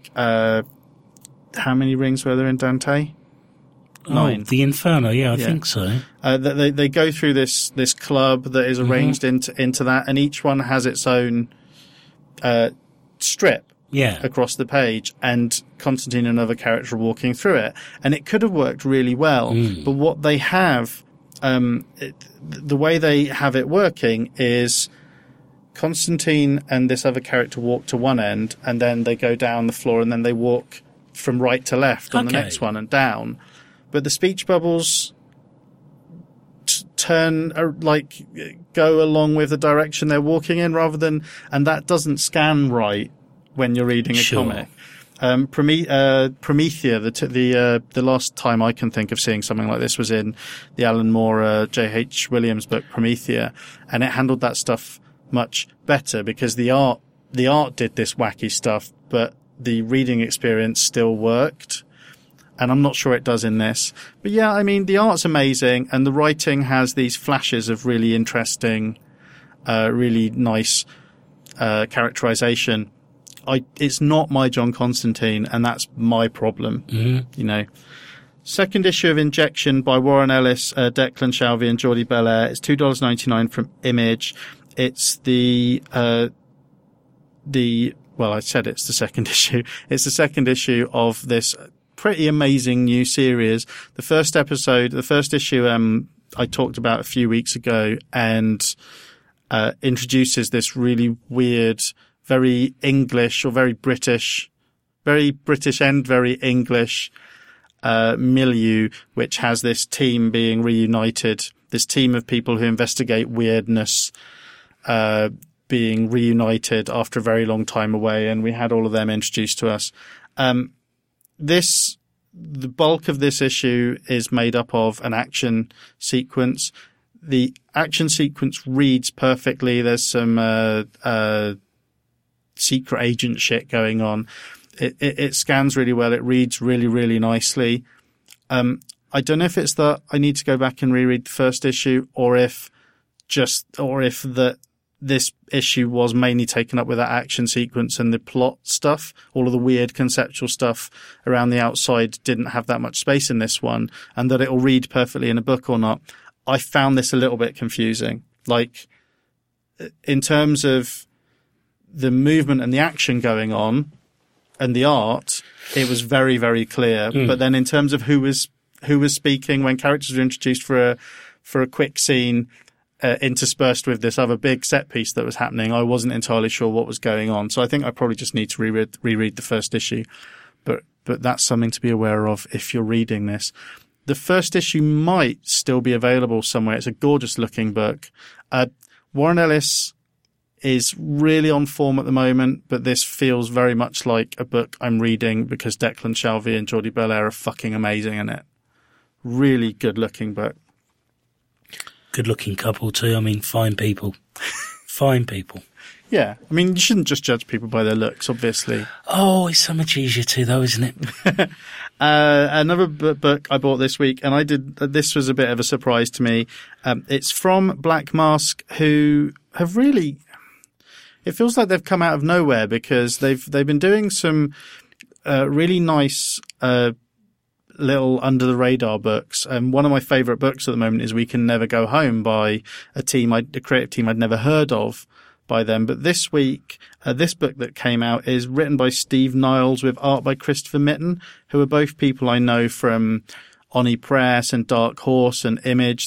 how many rings were there in Dante? 9. The Inferno, I think so. They go through this club that is arranged into that, and each one has its own strip across the page, and Constantine and another character walking through it. And it could have worked really well, but what they have, the way they have it working is Constantine and this other character walk to one end, and then they go down the floor, and then they walk from right to left on the next one and down. But the speech bubbles go along with the direction they're walking in and that doesn't scan right when you're reading a comic. Promethea, the last time I can think of seeing something like this was in the Alan Moore, J.H. Williams book Promethea, and it handled that stuff much better because the art did this wacky stuff, but the reading experience still worked. And I'm not sure it does in this. But yeah, I mean, the art's amazing, and the writing has these flashes of really interesting, really nice characterization. It's not my John Constantine, and that's my problem, you know. Second issue of Injection by Warren Ellis, Declan Shalvey and Geordie Belair. It's $2.99 from Image. It's well, I said it's the second issue. It's the second issue of this pretty amazing new series. The first issue, I talked about a few weeks ago, and introduces this really weird, very English or very British and very English milieu, which has this team being reunited, this team of people who investigate weirdness, being reunited after a very long time away, and we had all of them introduced to us. The bulk of this issue is made up of an action sequence. The action sequence reads perfectly. There's some secret agent shit going on. It scans really well. It reads really, really nicely. I don't know if it's that I need to go back and reread the first issue, or if this issue was mainly taken up with that action sequence and the plot stuff. All of the weird conceptual stuff around the outside didn't have that much space in this one, and that it'll read perfectly in a book or not. I found this a little bit confusing. Like, in terms of the movement and the action going on and the art, it was very, very clear. But then in terms of who was speaking when characters were introduced for a quick scene, interspersed with this other big set piece that was happening, I wasn't entirely sure what was going on. So I think I probably just need to reread the first issue. But that's something to be aware of if you're reading this. The first issue might still be available somewhere. It's a gorgeous looking book. Warren Ellis is really on form at the moment, but this feels very much like a book I'm reading because Declan Shalvey and Jordi Belair are fucking amazing in it. Really good looking book. Good looking couple too. I mean, fine people. Fine people. Yeah. I mean, you shouldn't just judge people by their looks, obviously. Oh, it's so much easier to, though, isn't it? Another book I bought this week, and this was a bit of a surprise to me. It's from Black Mask, who have really, it feels like they've come out of nowhere because they've been doing some really nice little under the radar books. And one of my favorite books at the moment is We Can Never Go Home by a creative team I'd never heard of by them. But this week, this book that came out is written by Steve Niles with art by Christopher Mitten, who are both people I know from Oni Press and Dark Horse and Image.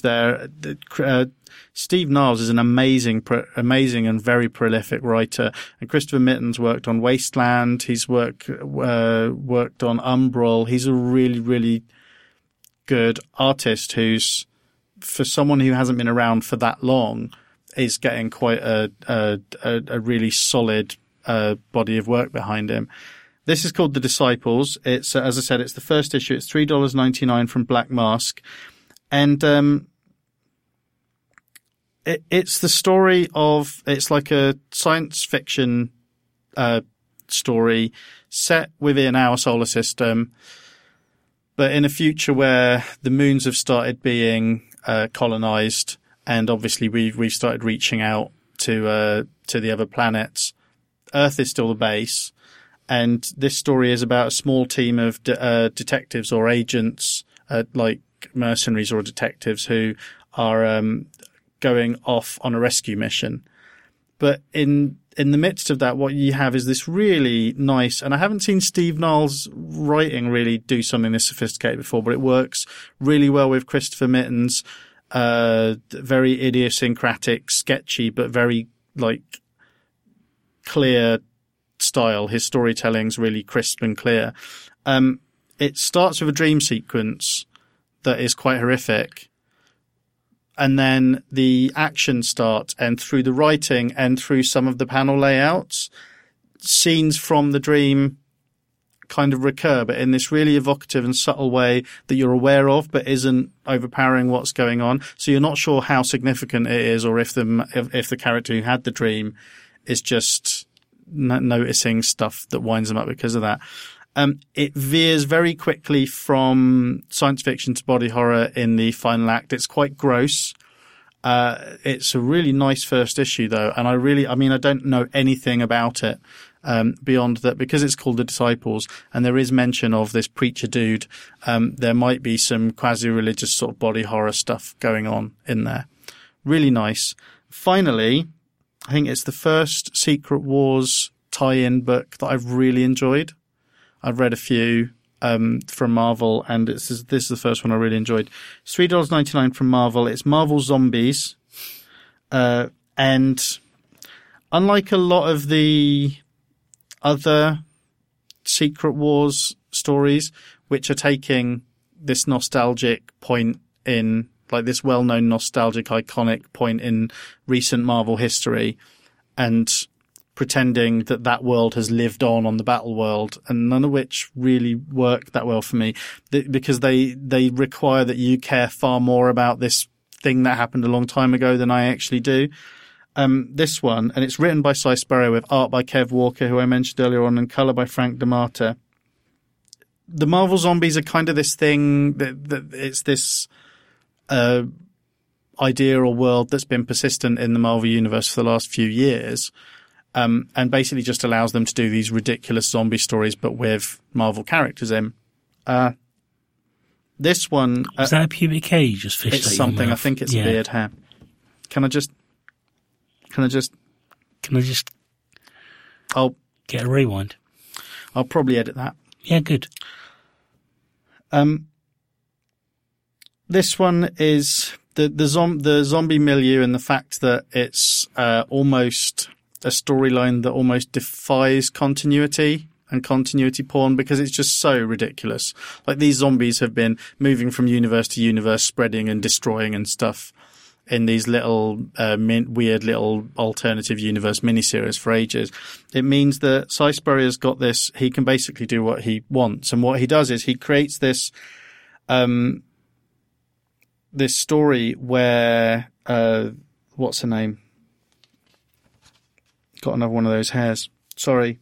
Steve Niles is an amazing and very prolific writer. And Christopher Mitten's worked on Wasteland. He's worked on Umbral. He's a really, really good artist who's, for someone who hasn't been around for that long, is getting quite a really solid body of work behind him. This is called The Disciples. It's, as I said, it's the first issue. It's $3.99 from Black Mask. And it's the story of, it's like a science fiction story set within our solar system, but in a future where the moons have started being colonized. And obviously we've started reaching out to the other planets. Earth is still the base. And this story is about a small team of detectives or agents, like mercenaries or detectives who are going off on a rescue mission. But in the midst of that, what you have is this really nice, and I haven't seen Steve Niles' writing really do something this sophisticated before, but it works really well with Christopher Mitten's very idiosyncratic, sketchy, but very clear style. His storytelling's really crisp and clear. It starts with a dream sequence that is quite horrific. And then the action starts, and through the writing and through some of the panel layouts, scenes from the dream kind of recur, but in this really evocative and subtle way that you're aware of, but isn't overpowering what's going on. So you're not sure how significant it is, or if the character who had the dream is just noticing stuff that winds them up because of that. It veers very quickly from science fiction to body horror in the final act. It's quite gross. It's a really nice first issue though. And I don't know anything about it, beyond that, because it's called The Disciples and there is mention of this preacher dude. There might be some quasi-religious sort of body horror stuff going on in there. Really nice. Finally, I think it's the first Secret Wars tie-in book that I've really enjoyed. I've read a few from Marvel, and this is the first one I really enjoyed. It's $3.99 from Marvel. It's Marvel Zombies. And unlike a lot of the other Secret Wars stories, which are taking this nostalgic point in, like this well-known nostalgic iconic point in recent Marvel history, and pretending that world has lived on the battle world, and none of which really work that well for me, because they require that you care far more about this thing that happened a long time ago than I actually do. This one, and it's written by Cy Sparrow with art by Kev Walker, who I mentioned earlier on, and colour by Frank DeMata. The Marvel Zombies are kind of this thing that it's this idea or world that's been persistent in the Marvel Universe for the last few years. And basically just allows them to do these ridiculous zombie stories, but with Marvel characters in. This one... Is that a pubic hair you just fished? It's something. I think it's a beard hair. Can I just... I'll get a rewind. I'll probably edit that. Yeah, good. This one is the zombie milieu, and the fact that it's almost a storyline that almost defies continuity and continuity porn, because it's just so ridiculous. Like, these zombies have been moving from universe to universe, spreading and destroying and stuff in these little weird little alternative universe miniseries for ages. It means that Si Spurrier's got this. He can basically do what he wants, and what he does is he creates this this story where what's her name? Got another one of those hairs. Sorry.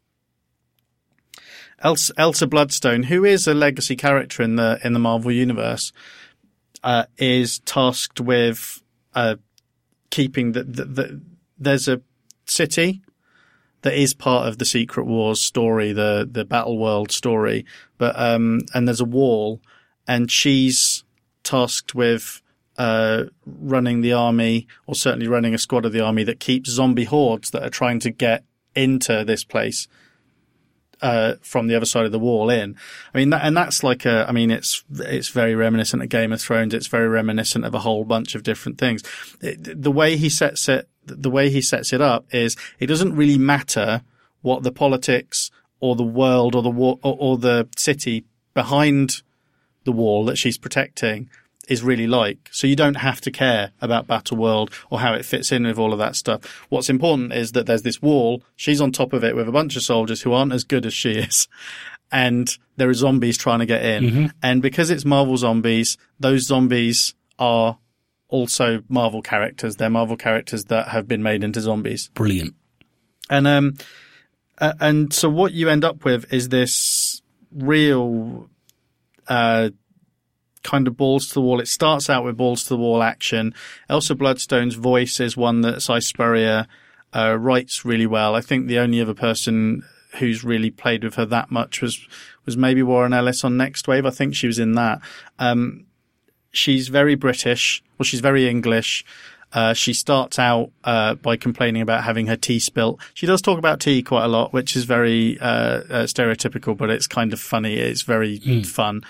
Elsa Bloodstone, who is a legacy character in the Marvel Universe, is tasked with keeping there's a city that is part of the Secret Wars story, the Battle World story, but and there's a wall, and she's tasked with running the army, or certainly running a squad of the army that keeps zombie hordes that are trying to get into this place from the other side of the wall in. I mean, that's like it's very reminiscent of Game of Thrones. It's very reminiscent of a whole bunch of different things. The way he sets it up is it doesn't really matter what the politics or the world or the war or the city behind the wall that she's protecting is really like. So you don't have to care about Battleworld or how it fits in with all of that stuff. What's important is that there's this wall, she's on top of it with a bunch of soldiers who aren't as good as she is, and there are zombies trying to get in. Mm-hmm. And because it's Marvel zombies, those zombies are also Marvel characters. They're Marvel characters that have been made into zombies. Brilliant. And so what you end up with is this real kind of balls to the wall. It starts out with balls to the wall action. Elsa Bloodstone's voice is one that Si Spurrier writes really well. I think the only other person who's really played with her that much was maybe Warren Ellis on Next Wave. I think she was in that. She's very British. Well, she's very English. She starts out by complaining about having her tea spilt. She does talk about tea quite a lot, which is very stereotypical, but it's kind of funny. It's very fun.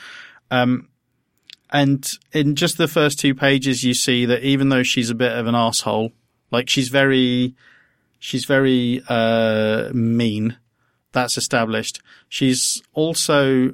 And in just the first 2 pages, you see that even though she's a bit of an arsehole, like she's very mean. That's established. She's also,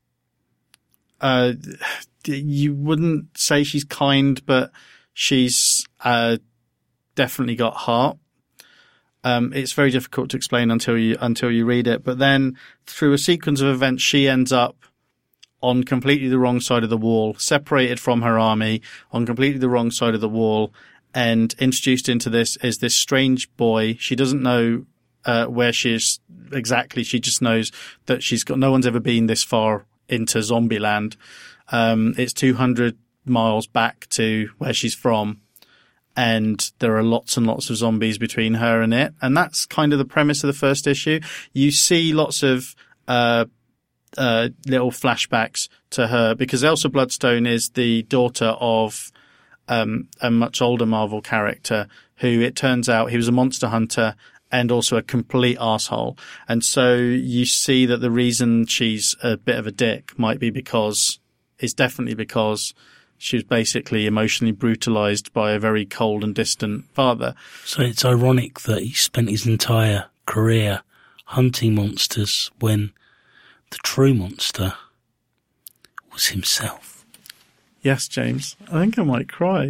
you wouldn't say she's kind, but she's definitely got heart. It's very difficult to explain until you read it. But then through a sequence of events, she ends up on completely the wrong side of the wall, separated from her army, on completely the wrong side of the wall, and introduced into this is this strange boy. She doesn't know where she is exactly. She just knows that no one's ever been this far into Zombieland. It's 200 miles back to where she's from, and there are lots and lots of zombies between her and it. And that's kind of the premise of the first issue. You see lots of little flashbacks to her, because Elsa Bloodstone is the daughter of a much older Marvel character who, it turns out, he was a monster hunter and also a complete arsehole. And so you see that the reason she's a bit of a dick might be because she was basically emotionally brutalized by a very cold and distant father. So it's ironic that he spent his entire career hunting monsters when the true monster was himself. Yes, James. I think I might cry.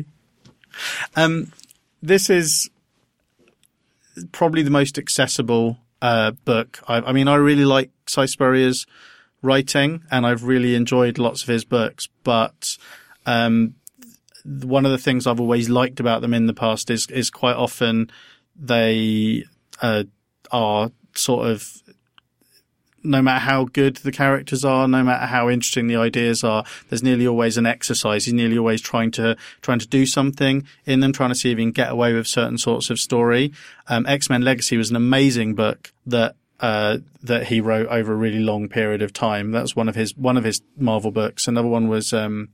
This is probably the most accessible book. I mean, I really like Si Spurrier's writing, and I've really enjoyed lots of his books. But one of the things I've always liked about them in the past is quite often they are sort of no matter how good the characters are, no matter how interesting the ideas are, there's nearly always an exercise. He's nearly always trying to do something in them, trying to see if he can get away with certain sorts of story. X-Men Legacy was an amazing book that he wrote over a really long period of time. That was one of his Marvel books. Another one was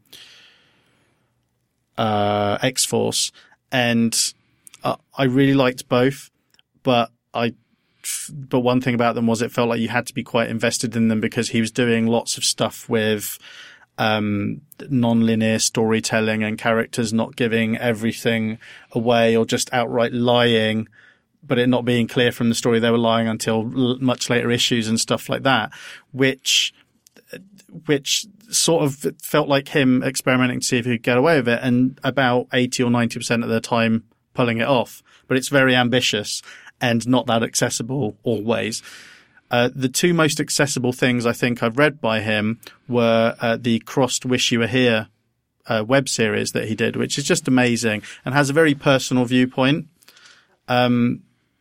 X-Force, and I really liked both, but one thing about them was it felt like you had to be quite invested in them because he was doing lots of stuff with non-linear storytelling and characters not giving everything away or just outright lying, but it not being clear from the story they were lying until much later issues and stuff like that, which sort of felt like him experimenting to see if he could get away with it, and about 80 or 90% of the time pulling it off. But it's very ambitious and not that accessible always. The two most accessible things I think I've read by him were the Crossed Wish You Were Here web series that he did, which is just amazing and has a very personal viewpoint. And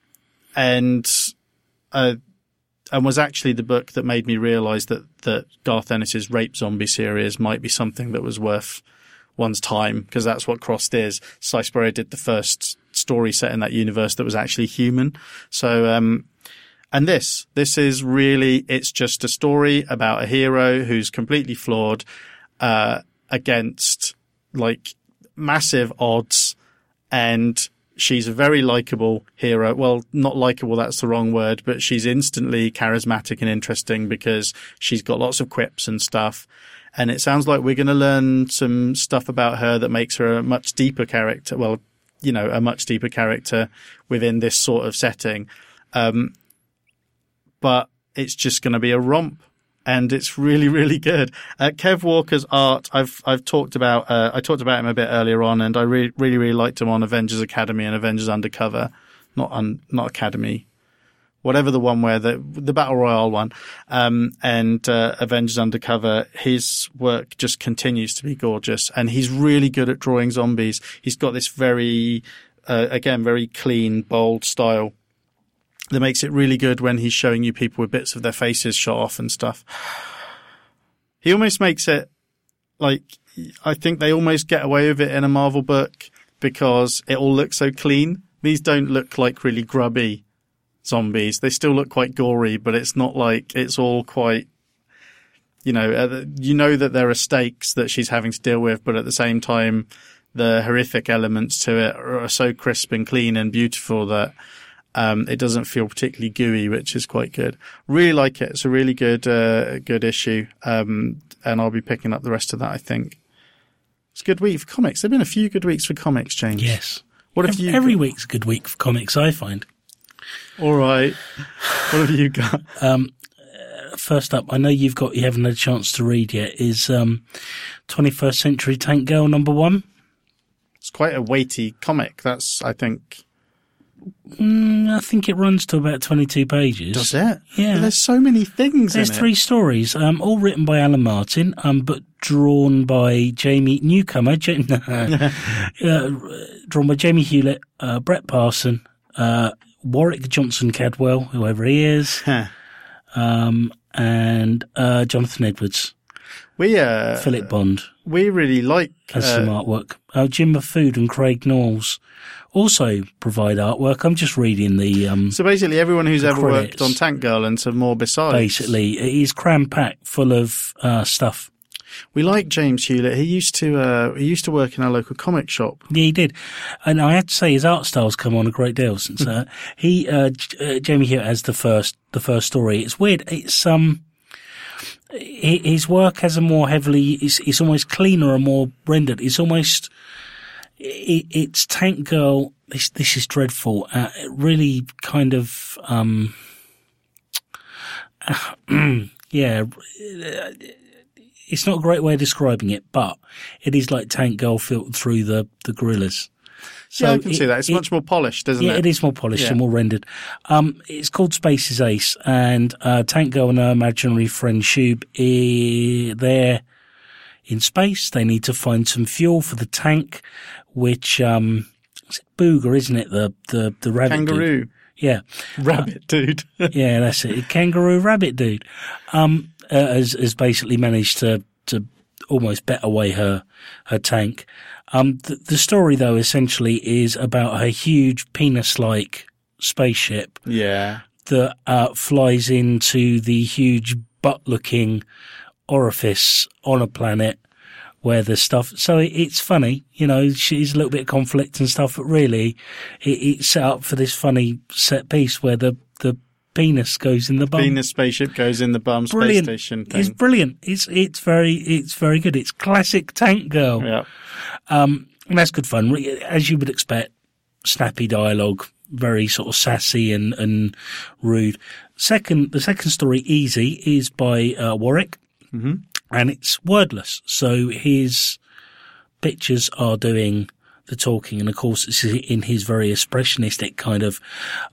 was actually the book that made me realise that Garth Ennis's Rape Zombie series might be something that was worth one's time, because that's what Crossed is. Si Spurrier did the first story set in that universe that was actually human. So, and this is really, it's just a story about a hero who's completely flawed, against like massive odds, and she's a very likable hero. Well, not likable, that's the wrong word, but she's instantly charismatic and interesting because she's got lots of quips and stuff. And it sounds like we're going to learn some stuff about her that makes her a much deeper character. Well, a much deeper character within this sort of setting. But it's just going to be a romp. And it's really, really good. Kev Walker's art, I've talked about, I talked about him a bit earlier on, and I really, really liked him on Avengers Academy and Avengers Undercover. Not Academy. Whatever the one where the Battle Royale one, and Avengers Undercover, his work just continues to be gorgeous. And he's really good at drawing zombies. He's got this very, very clean, bold style that makes it really good when he's showing you people with bits of their faces shot off and stuff. He almost makes it like, I think they almost get away with it in a Marvel book because it all looks so clean. These don't look like really grubby zombies. They still look quite gory, but it's not like it's all quite, that there are stakes that she's having to deal with, but at the same time, the horrific elements to it are so crisp and clean and beautiful that it doesn't feel particularly gooey, which is quite good. Really like it. It's a really good issue. And I'll be picking up the rest of that, I think. It's a good week for comics. There've been a few good weeks for comics, James. Yes. What have you Every week's a good week for comics, I find. All right. What have you got? First up, I know you haven't had a chance to read yet, is 21st Century Tank Girl #1. It's quite a weighty comic. That's, I think... I think it runs to about 22 pages. Does it? Yeah. There's so many things There's in it. 3 stories, all written by Alan Martin, but drawn by Jamie Hewlett, Brett Parson, Warwick Johnson Cadwell, whoever he is, and Jonathan Edwards. Philip Bond. We really like... Has some artwork. Jim Mafood and Craig Knowles also provide artwork. I'm just reading the... so basically everyone who's ever credits. worked on Tank Girl and some more besides. Basically, it is cram-packed full of stuff. We like James Hewlett. He used to work in our local comic shop. Yeah, he did. And I had to say his art style's come on a great deal since Jamie Hewlett has the first story. It's weird. It's his work has a more heavily, it's almost cleaner and more rendered. It's almost, it's Tank Girl. This is dreadful. Really kind of, yeah, it's not a great way of describing it, but it is like Tank Girl filtered through the gorillas. So yeah, I can see that. It's much more polished, isn't it? Yeah, it is more polished and more rendered. It's called Space's Ace, and Tank Girl and her imaginary friend Shub, they're in space. They need to find some fuel for the tank, which it's Booger, isn't it? The rabbit kangaroo. dude. Yeah. Rabbit dude. Yeah, that's it. Kangaroo rabbit dude. Has basically managed to almost bet away her tank. The story though essentially is about a huge penis-like spaceship Yeah. that flies into the huge butt-looking orifice on a planet where there's stuff. So it's funny, you know, she's a little bit of conflict and stuff, but really it's set up for this funny set piece where the penis goes in the bum. Venus spaceship goes in the bum. Brilliant. Space station thing. It's brilliant. It's very good. It's classic Tank Girl. Yeah. And that's good fun. As you would expect, snappy dialogue, very sort of sassy and rude. The second story, Easy, is by Warwick, and it's wordless. So his pictures are doing the talking, and of course it's in his very expressionistic kind of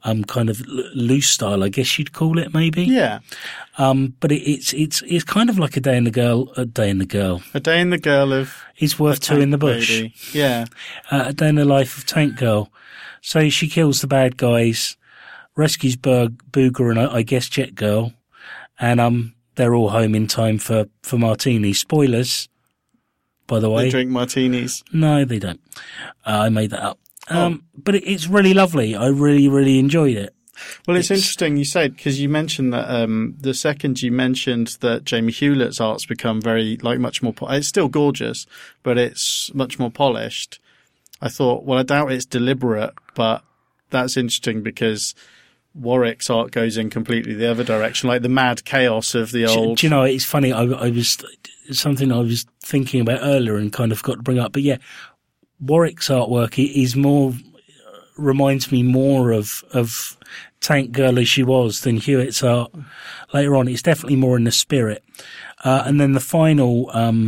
loose style, I guess you'd call it, maybe. Yeah. But it's kind of like a day in the girl. A day in the girl of. It's worth two in the bush. Lady. Yeah. A day in the life of Tank Girl. So she kills the bad guys, rescues Booger and I guess Jet Girl, and they're all home in time for martinis. Spoilers, by the way. They drink martinis. No, they don't. I made that up. But it's really lovely. I really, really enjoyed it. Well, it's interesting you said, because you mentioned that the second you mentioned that Jamie Hewlett's art's become much more. It's still gorgeous, but it's much more polished. I thought, well, I doubt it's deliberate, but that's interesting because Warwick's art goes in completely the other direction, like the mad chaos of the old. Do you know, it's funny. I was something I was thinking about earlier and kind of got to bring up, but yeah, Warwick's artwork is more reminds me more of Tank Girl as she was than Hewitt's art later on. It's definitely more in the spirit. And then the final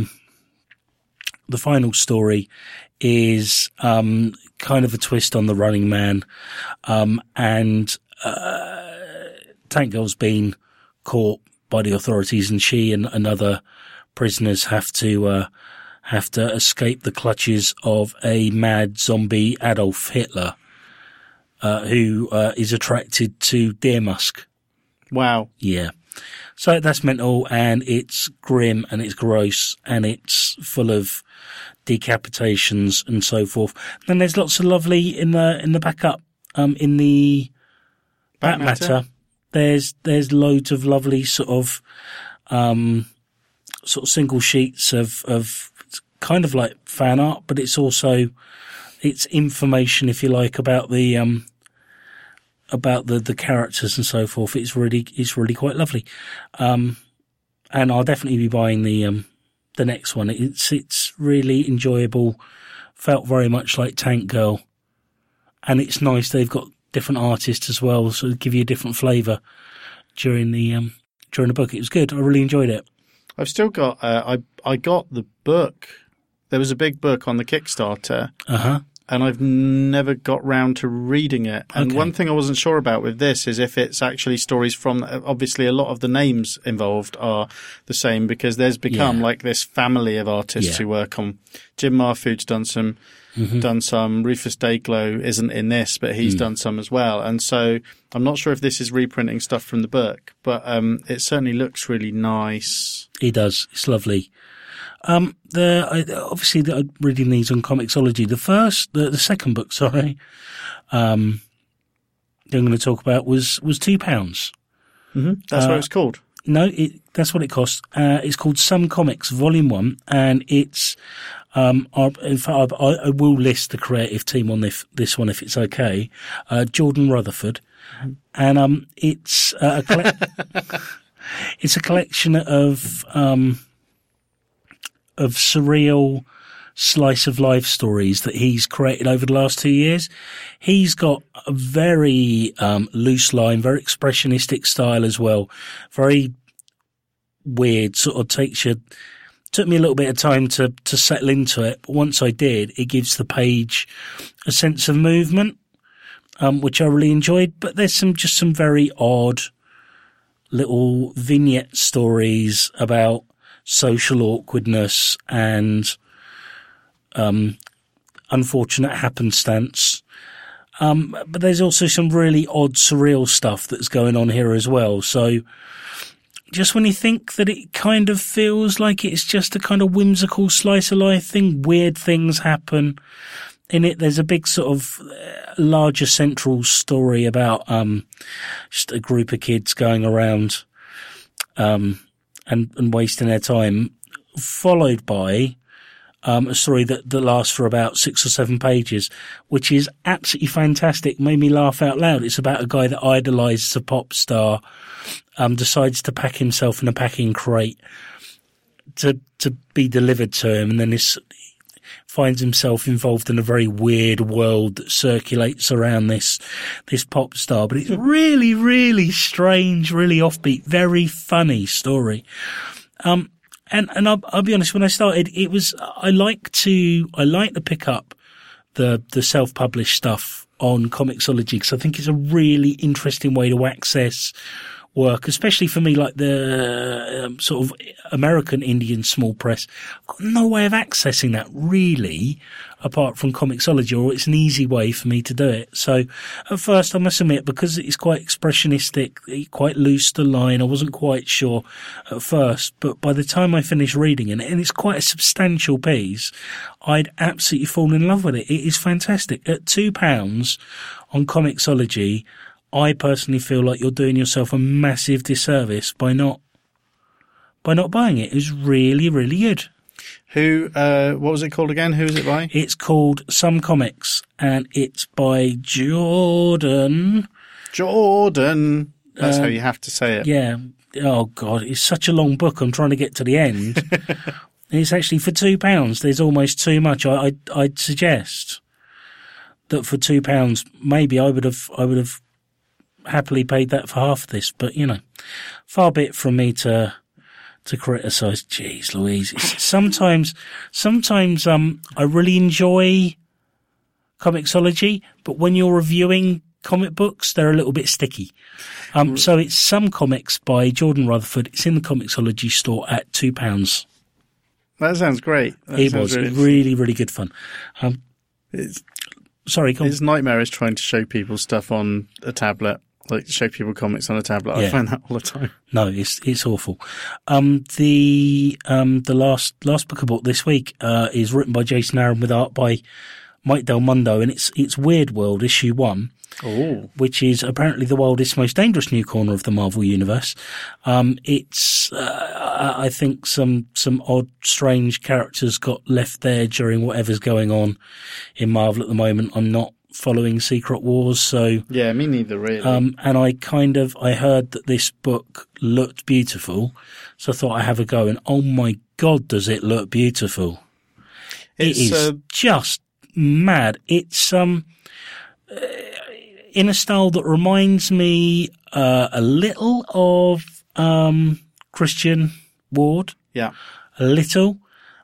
story is kind of a twist on the Running Man, and Tank Girl's been caught by the authorities, and she and other prisoners have to escape the clutches of a mad zombie Adolf Hitler, who is attracted to deer musk. Wow. Yeah. So that's mental, and it's grim, and it's gross, and it's full of decapitations and so forth. Then there's lots of lovely in the backup. In the Bat Matter, there's loads of lovely sort of single sheets of kind of like fan art, but it's also it's information, if you like, about the characters and so forth. It's really quite lovely. And I'll definitely be buying the next one. It's really enjoyable. Felt very much like Tank Girl, and it's nice they've got different artists as well, so it'll give you a different flavour during the book. It was good. I really enjoyed it. I've still got. I got the book. There was a big book on the Kickstarter. And I've never got round to reading it. And one thing I wasn't sure about with this is if it's actually stories from, obviously a lot of the names involved are the same, because there's become like this family of artists who work on. Jim Marfoud's done some, Rufus Dayglow isn't in this, but he's done some as well. And so I'm not sure if this is reprinting stuff from the book, but it certainly looks really nice. It does. It's lovely. Obviously I'm reading these on Comixology. The second book, sorry, that I'm going to talk about was £2. That's what it's called. No, that's what it cost. It's called Some Comics Volume 1, and it's, in fact, I will list the creative team on this one if it's okay. Jordan Rutherford. And, it's a collection of surreal slice of life stories that he's created over the last 2 years. He's got a very loose line, very expressionistic style as well. Very weird, sort of took me a little bit of time to settle into it, but once I did, it gives the page a sense of movement, which I really enjoyed. But there's some very odd little vignette stories about social awkwardness and unfortunate happenstance. But there's also some really odd, surreal stuff that's going on here as well. So just when you think that it kind of feels like it's just a kind of whimsical slice of life thing, weird things happen. In it, there's a big sort of larger central story about just a group of kids going around and wasting their time, followed by a story that lasts for about 6 or 7 pages, which is absolutely fantastic. Made me laugh out loud. It's about a guy that idolizes a pop star, decides to pack himself in a packing crate to be delivered to him, and then finds himself involved in a very weird world that circulates around this pop star. But it's really, really strange, really offbeat, very funny story. And I'll be honest, when I started, I like to pick up the self-published stuff on Comixology, because I think it's a really interesting way to access work, especially for me, like the sort of American Indian small press. I've got no way of accessing that really, apart from Comixology, or it's an easy way for me to do it. So at first, I must admit, because it's quite expressionistic, quite loose to line, I wasn't quite sure at first, but by the time I finished reading it, and it's quite a substantial piece, I'd absolutely fallen in love with it. It is fantastic. At £2 on Comixology, I personally feel like you're doing yourself a massive disservice by not buying it. It was really, really good. What was it called again? Who is it by? It's called Some Comics, and it's by Jordan. Jordan. That's how you have to say it. Yeah. Oh God, it's such a long book. I'm trying to get to the end. And it's actually for £2. There's almost too much. I'd suggest that for £2, maybe I would have happily paid that for half of this, but far be it from me to criticise. Jeez Louise. Sometimes I really enjoy Comixology, but when you're reviewing comic books, they're a little bit sticky. So it's Some Comics by Jordan Rutherford. It's in the Comixology store at £2. That sounds great. It was really, really good fun. Sorry, his nightmare is trying to show people stuff on a tablet. Like show people comics on a tablet. Yeah. I find that all the time. No, it's awful. The last book I bought this week is written by Jason Aaron with art by Mike Del Mundo, and it's Weird World issue 1. Oh. Which is apparently the wildest, most dangerous new corner of the Marvel universe. It's I think some odd, strange characters got left there during whatever's going on in Marvel at the moment. I'm not following Secret Wars, so yeah, me neither really. And I heard that this book looked beautiful, so I thought I'd have a go. And oh my God, does it look beautiful! It is just mad. It's in a style that reminds me a little of Christian Ward. Yeah, a little.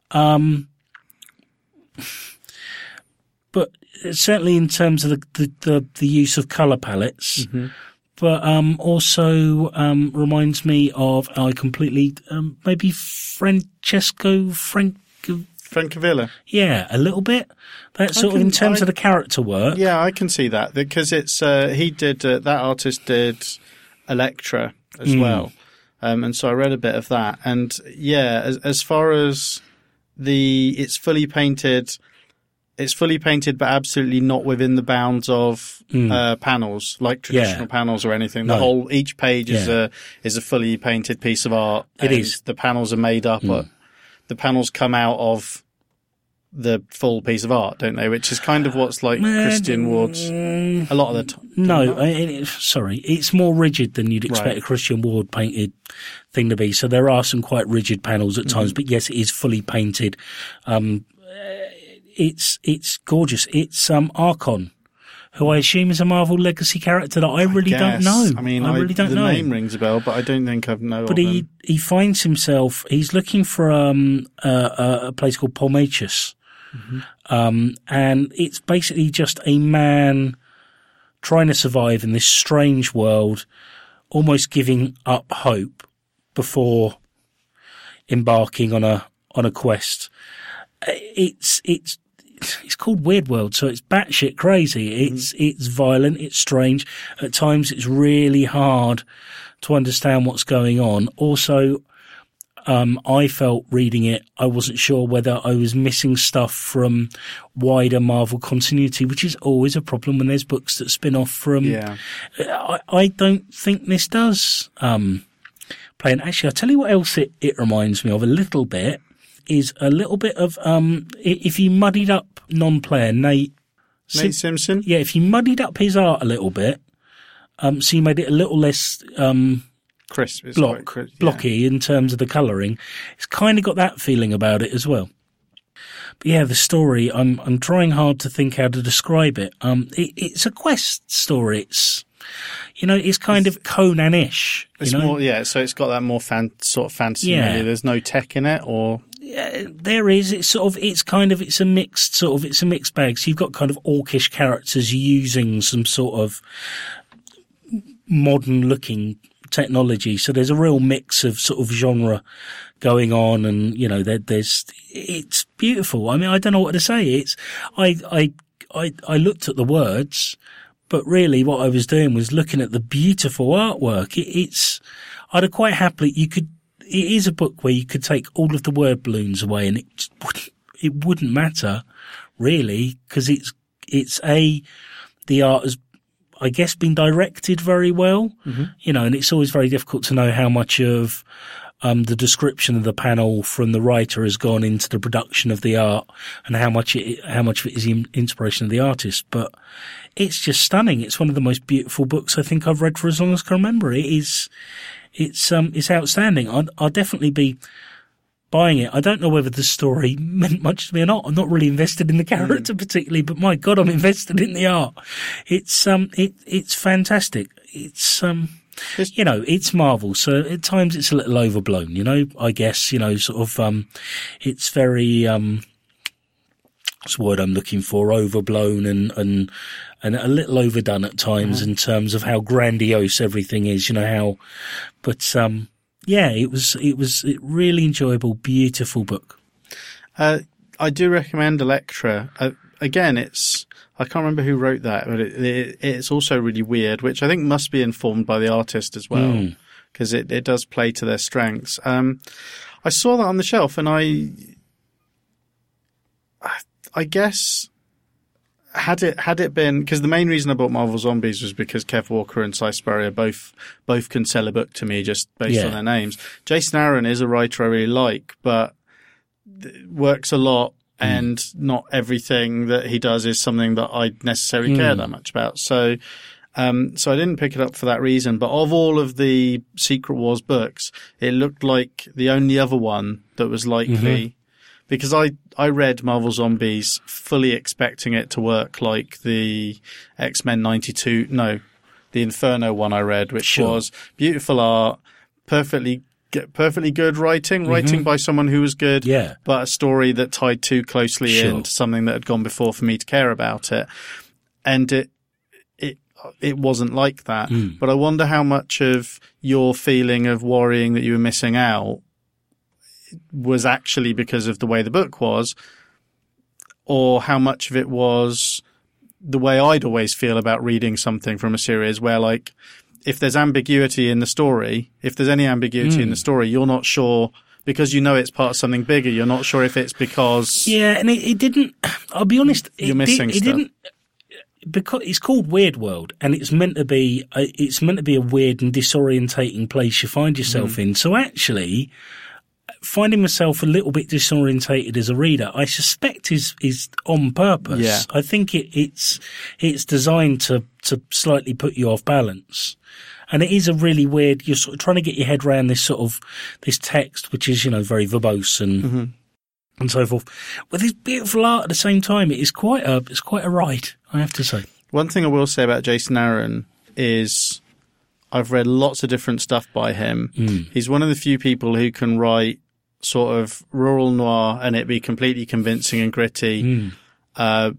But certainly in terms of the use of colour palettes, but also reminds me of maybe Francesco Francavilla. Yeah, a little bit. That sort of in terms of the character work. Yeah, I can see that because it's he did that artist did Elektra as well, and so I read a bit of that. And yeah, as far as it's fully painted, but absolutely not within the bounds of panels, like traditional panels or anything. No. Each page is a fully painted piece of art. It is. The panels are made up. The panels come out of the full piece of art, don't they? Which is kind of what's like Christian Ward's a lot of the time. No, sorry. It's more rigid than you'd expect a Christian Ward painted thing to be. So there are some quite rigid panels at times, but yes, it is fully painted. It's gorgeous. It's Archon, who I assume is a Marvel Legacy character that I really don't know. I mean, I really don't know. The name rings a bell, but I don't think I've known. But he finds himself. He's looking for a place called Palmachus, and it's basically just a man trying to survive in this strange world, almost giving up hope before embarking on a quest. It's it's called Weird World, so it's batshit crazy. It's violent, it's strange. At times, it's really hard to understand what's going on. Also, I felt reading it, I wasn't sure whether I was missing stuff from wider Marvel continuity, which is always a problem when there's books that spin off from. Yeah. I don't think this does play. And actually, I'll tell you what else it reminds me of a little bit, is a little bit of, if you muddied up non-player Nate Simpson? Yeah, if you muddied up his art a little bit, so you made it a little less crisp, blocky in terms of the colouring. It's kind of got that feeling about it as well. But yeah, the story, I'm trying hard to think how to describe it. It's a quest story. It's, it's kind of Conan-ish. It's more, so it's got that more sort of fantasy. Yeah. Really. There's no tech in it, or yeah, there is. It's a mixed bag. So you've got kind of orcish characters using some sort of modern looking technology. So there's a real mix of sort of genre going on, and it's beautiful. I mean, I don't know what to say. I looked at the words, but really what I was doing was looking at the beautiful artwork. I'd have quite happily, it is a book where you could take all of the word balloons away and it wouldn't matter really, because the art has, I guess, been directed very well, and it's always very difficult to know how much of the description of the panel from the writer has gone into the production of the art, and how much of it is inspiration of the artist. But it's just stunning. It's one of the most beautiful books I think I've read for as long as I can remember. It's outstanding. I'll definitely be buying it. I don't know whether the story meant much to me or not. I'm not really invested in the character particularly, but my God, I'm invested in the art. It's fantastic. It's it's Marvel, so at times it's a little overblown, I guess, sort of, it's very, what's the word I'm looking for? Overblown and a little overdone at times in terms of how grandiose everything is, it was a really enjoyable, beautiful book. I do recommend Elektra. Again, I can't remember who wrote that, but it's also really weird, which I think must be informed by the artist as well, because it does play to their strengths. I saw that on the shelf, and I guess had it been, because the main reason I bought Marvel Zombies was because Kev Walker and Cy Spurrier both can sell a book to me just based on their names. Jason Aaron is a writer I really like, but works a lot. And not everything that he does is something that I necessarily care that much about. So I didn't pick it up for that reason. But of all of the Secret Wars books, it looked like the only other one that was likely, because I read Marvel Zombies fully expecting it to work like the X-Men 92, the Inferno one I read, which was beautiful art, perfectly good writing by someone who was good, but a story that tied too closely into something that had gone before for me to care about it. And it wasn't like that. But I wonder how much of your feeling of worrying that you were missing out was actually because of the way the book was, or how much of it was the way I'd always feel about reading something from a series where, like, if there's ambiguity in the story, if there's any ambiguity in the story, you're not sure, because it's part of something bigger. You're not sure if it's because... Yeah, and it didn't... I'll be honest. You're missing stuff. Didn't... Because it's called Weird World, and it's meant to be a weird and disorientating place you find yourself in. So actually, finding myself a little bit disorientated as a reader, I suspect is on purpose. Yeah. I think it's designed to slightly put you off balance. And it is a really weird, you're sort of trying to get your head around this text, which is, very verbose and so forth. With this beautiful art at the same time, it's quite a ride, I have to say. One thing I will say about Jason Aaron is I've read lots of different stuff by him. He's one of the few people who can write sort of rural noir and it be completely convincing and gritty, but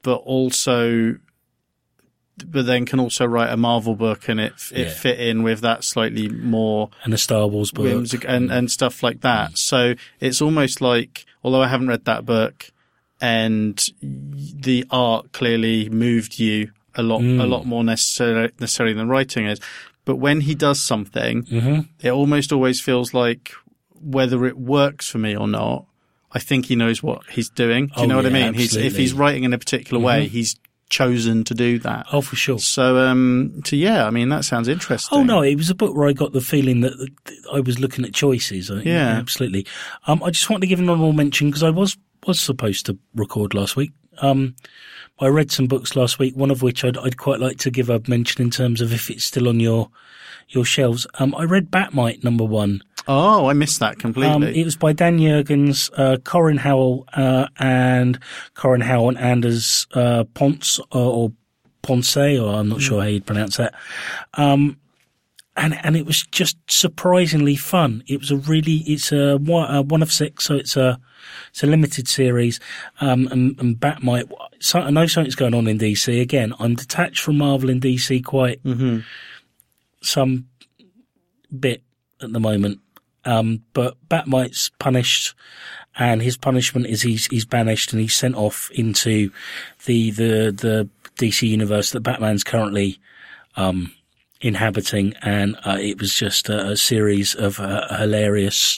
then can also write a Marvel book and it fit in with that slightly more, and a Star Wars book and stuff like that. So it's almost like, although I haven't read that book, and the art clearly moved you a lot more necessarily than writing is. But when he does something, it almost always feels like whether it works for me or not, I think he knows what he's doing. Do you know what I mean? If he's writing in a particular way, he's chosen to do that. Oh, for sure. So yeah, I mean, that sounds interesting. Oh, no, it was a book where I got the feeling that I was looking at choices. Yeah, absolutely. I just wanted to give an honourable mention because I was supposed to record last week. I read some books last week, one of which I'd quite like to give a mention in terms of if it's still on your shelves. I read Bat-Mite #1. Oh, I missed that completely. It was by Dan Jurgens, Corin Howell and Anders Ponce, or Ponce, or I'm not sure how you'd pronounce that. And it was just surprisingly fun. It's a one of 6, so it's a limited series. And Bat-Mite, I know something's going on in DC. Again, I'm detached from Marvel and DC quite some bit at the moment. But Bat-Mite's punished, and his punishment is he's banished and he's sent off into the DC universe that Batman's currently inhabiting, and it was just a series of hilarious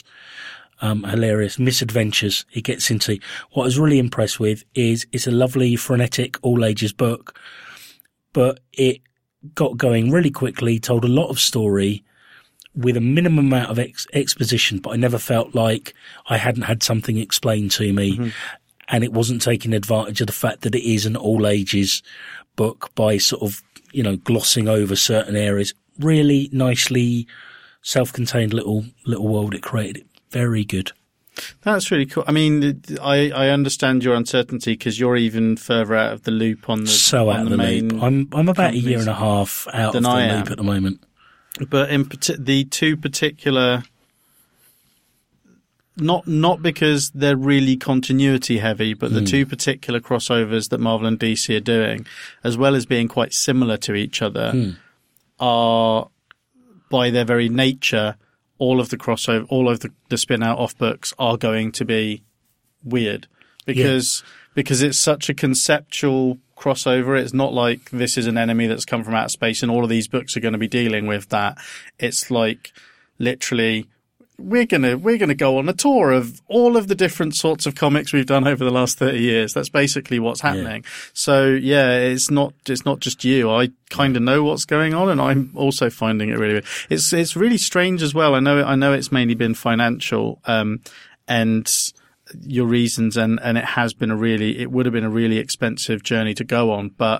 misadventures he gets into. What I was really impressed with is it's a lovely, frenetic, all ages book, but it got going really quickly, told a lot of story with a minimum amount of exposition, but I never felt like I hadn't had something explained to me, and it wasn't taking advantage of the fact that it is an all ages book by sort of, glossing over certain areas. Really nicely self-contained little world it created. Very good. That's really cool. I mean, I understand your uncertainty because you're even further out of the loop on the out of the loop. I'm about a year and a half out of the loop at the moment. But in the two particular, not because they're really continuity heavy, but the two particular crossovers that Marvel and DC are doing, as well as being quite similar to each other, are by their very nature, all of the spin out off books are going to be weird because it's such a conceptual crossover. It's not like this is an enemy that's come from outer space and all of these books are going to be dealing with that. It's like literally we're gonna go on a tour of all of the different sorts of comics we've done over the last 30 years. That's basically what's happening. Yeah. So yeah, it's not just you. I kind of know what's going on, and I'm also finding it really weird. It's really strange as well. I know it's mainly been financial, and your reasons, and it would have been a really expensive journey to go on, but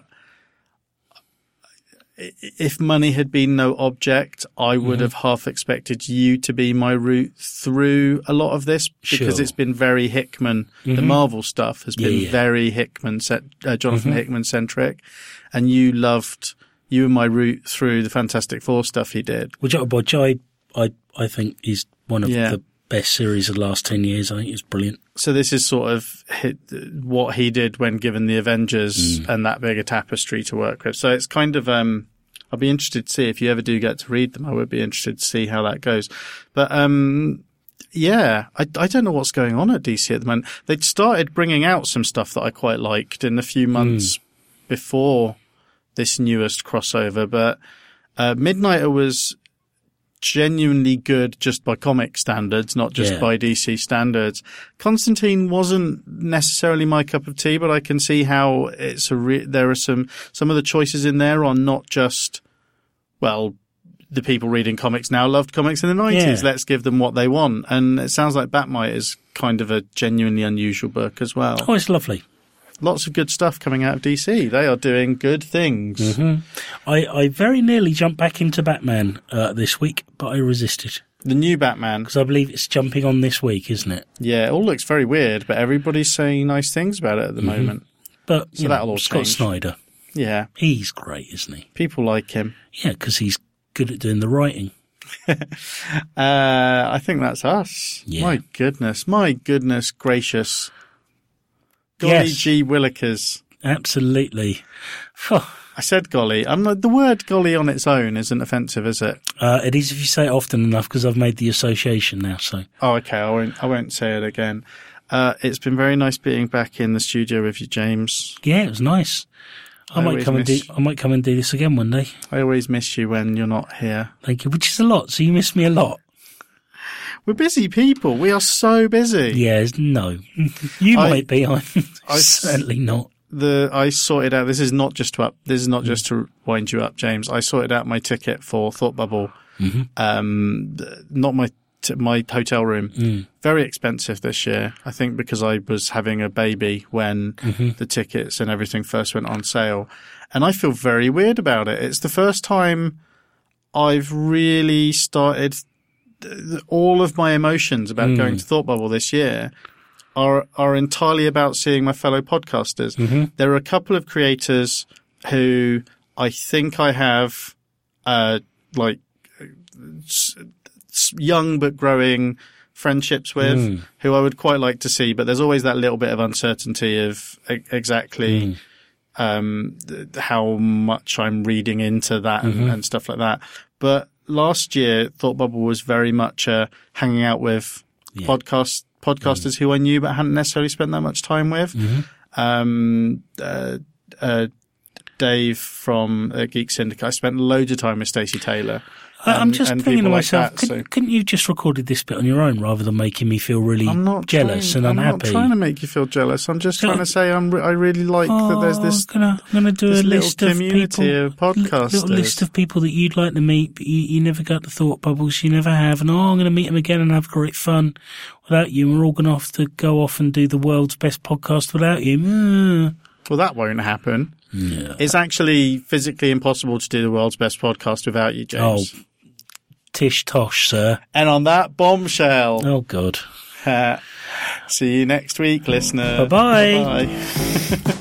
if money had been no object, I would have half expected you to be my route through a lot of this because it's been very Hickman. The Marvel stuff has been very Hickman, Jonathan Hickman centric, and you were my route through the Fantastic Four stuff he did. Which I think is one of the best series of the last 10 years. I think it's brilliant. So this is sort of what he did when given the Avengers and that big a tapestry to work with. So it's kind of, I'll be interested to see if you ever do get to read them. I would be interested to see how that goes. But, yeah, I don't know what's going on at DC at the moment. They'd started bringing out some stuff that I quite liked in the few months before this newest crossover, but, Midnighter was genuinely good just by comic standards, not just by DC standards. Constantine wasn't necessarily my cup of tea, but I can see how there are some of the choices in there are not just, well, the people reading comics now loved comics in the 90s. Let's give them what they want. And it sounds like Bat-Mite is kind of a genuinely unusual book as well. Oh, it's lovely. Lots of good stuff coming out of DC. They are doing good things. I very nearly jumped back into Batman this week, but I resisted. The new Batman. Because I believe it's jumping on this week, isn't it? Yeah, it all looks very weird, but everybody's saying nice things about it at the moment. But so that'll all Scott change. Snyder. Yeah. He's great, isn't he? People like him. Yeah, because he's good at doing the writing. I think that's us. Yeah. My goodness gracious. Golly gee willikers. Absolutely. I said golly. The word golly on its own isn't offensive, is it? It is if you say it often enough, because I've made the association now. So. Oh, okay. I won't say it again. It's been very nice being back in the studio with you, James. Yeah, it was nice. I might come and do this again one day. I always miss you when you're not here. Thank you, which is a lot. So you miss me a lot. We're busy people. We are so busy. Yeah, no. You might be. I'm certainly not. I sorted out. This is not just to wind you up, James. I sorted out my ticket for Thought Bubble. Not my hotel room. Very expensive this year. I think because I was having a baby when the tickets and everything first went on sale, and I feel very weird about it. It's the first time I've really started. All of my emotions about going to Thought Bubble this year are entirely about seeing my fellow podcasters. There are a couple of creators who I think I have, young but growing friendships with, who I would quite like to see, but there's always that little bit of uncertainty of exactly how much I'm reading into that and stuff like that. But last year, Thought Bubble was very much hanging out with podcasters who I knew but hadn't necessarily spent that much time with. Dave from Geek Syndicate. I spent loads of time with Stacey Taylor. I'm just thinking to myself, couldn't you just recorded this bit on your own rather than making me feel really jealous and unhappy? I'm not trying to make you feel jealous. I'm just trying to say I really like that there's this. I'm going to do a list of community of podcasters. Little list of people that you'd like to meet, but you never got the Thought Bubbles. You never have, and I'm going to meet them again and have great fun without you. And we're all going to have to go off and do the world's best podcast without you. Well, that won't happen. Yeah. It's actually physically impossible to do the world's best podcast without you, James. Oh. Tish tosh, sir. And on that bombshell. Oh, God. See you next week, listener. Bye-bye. Bye-bye.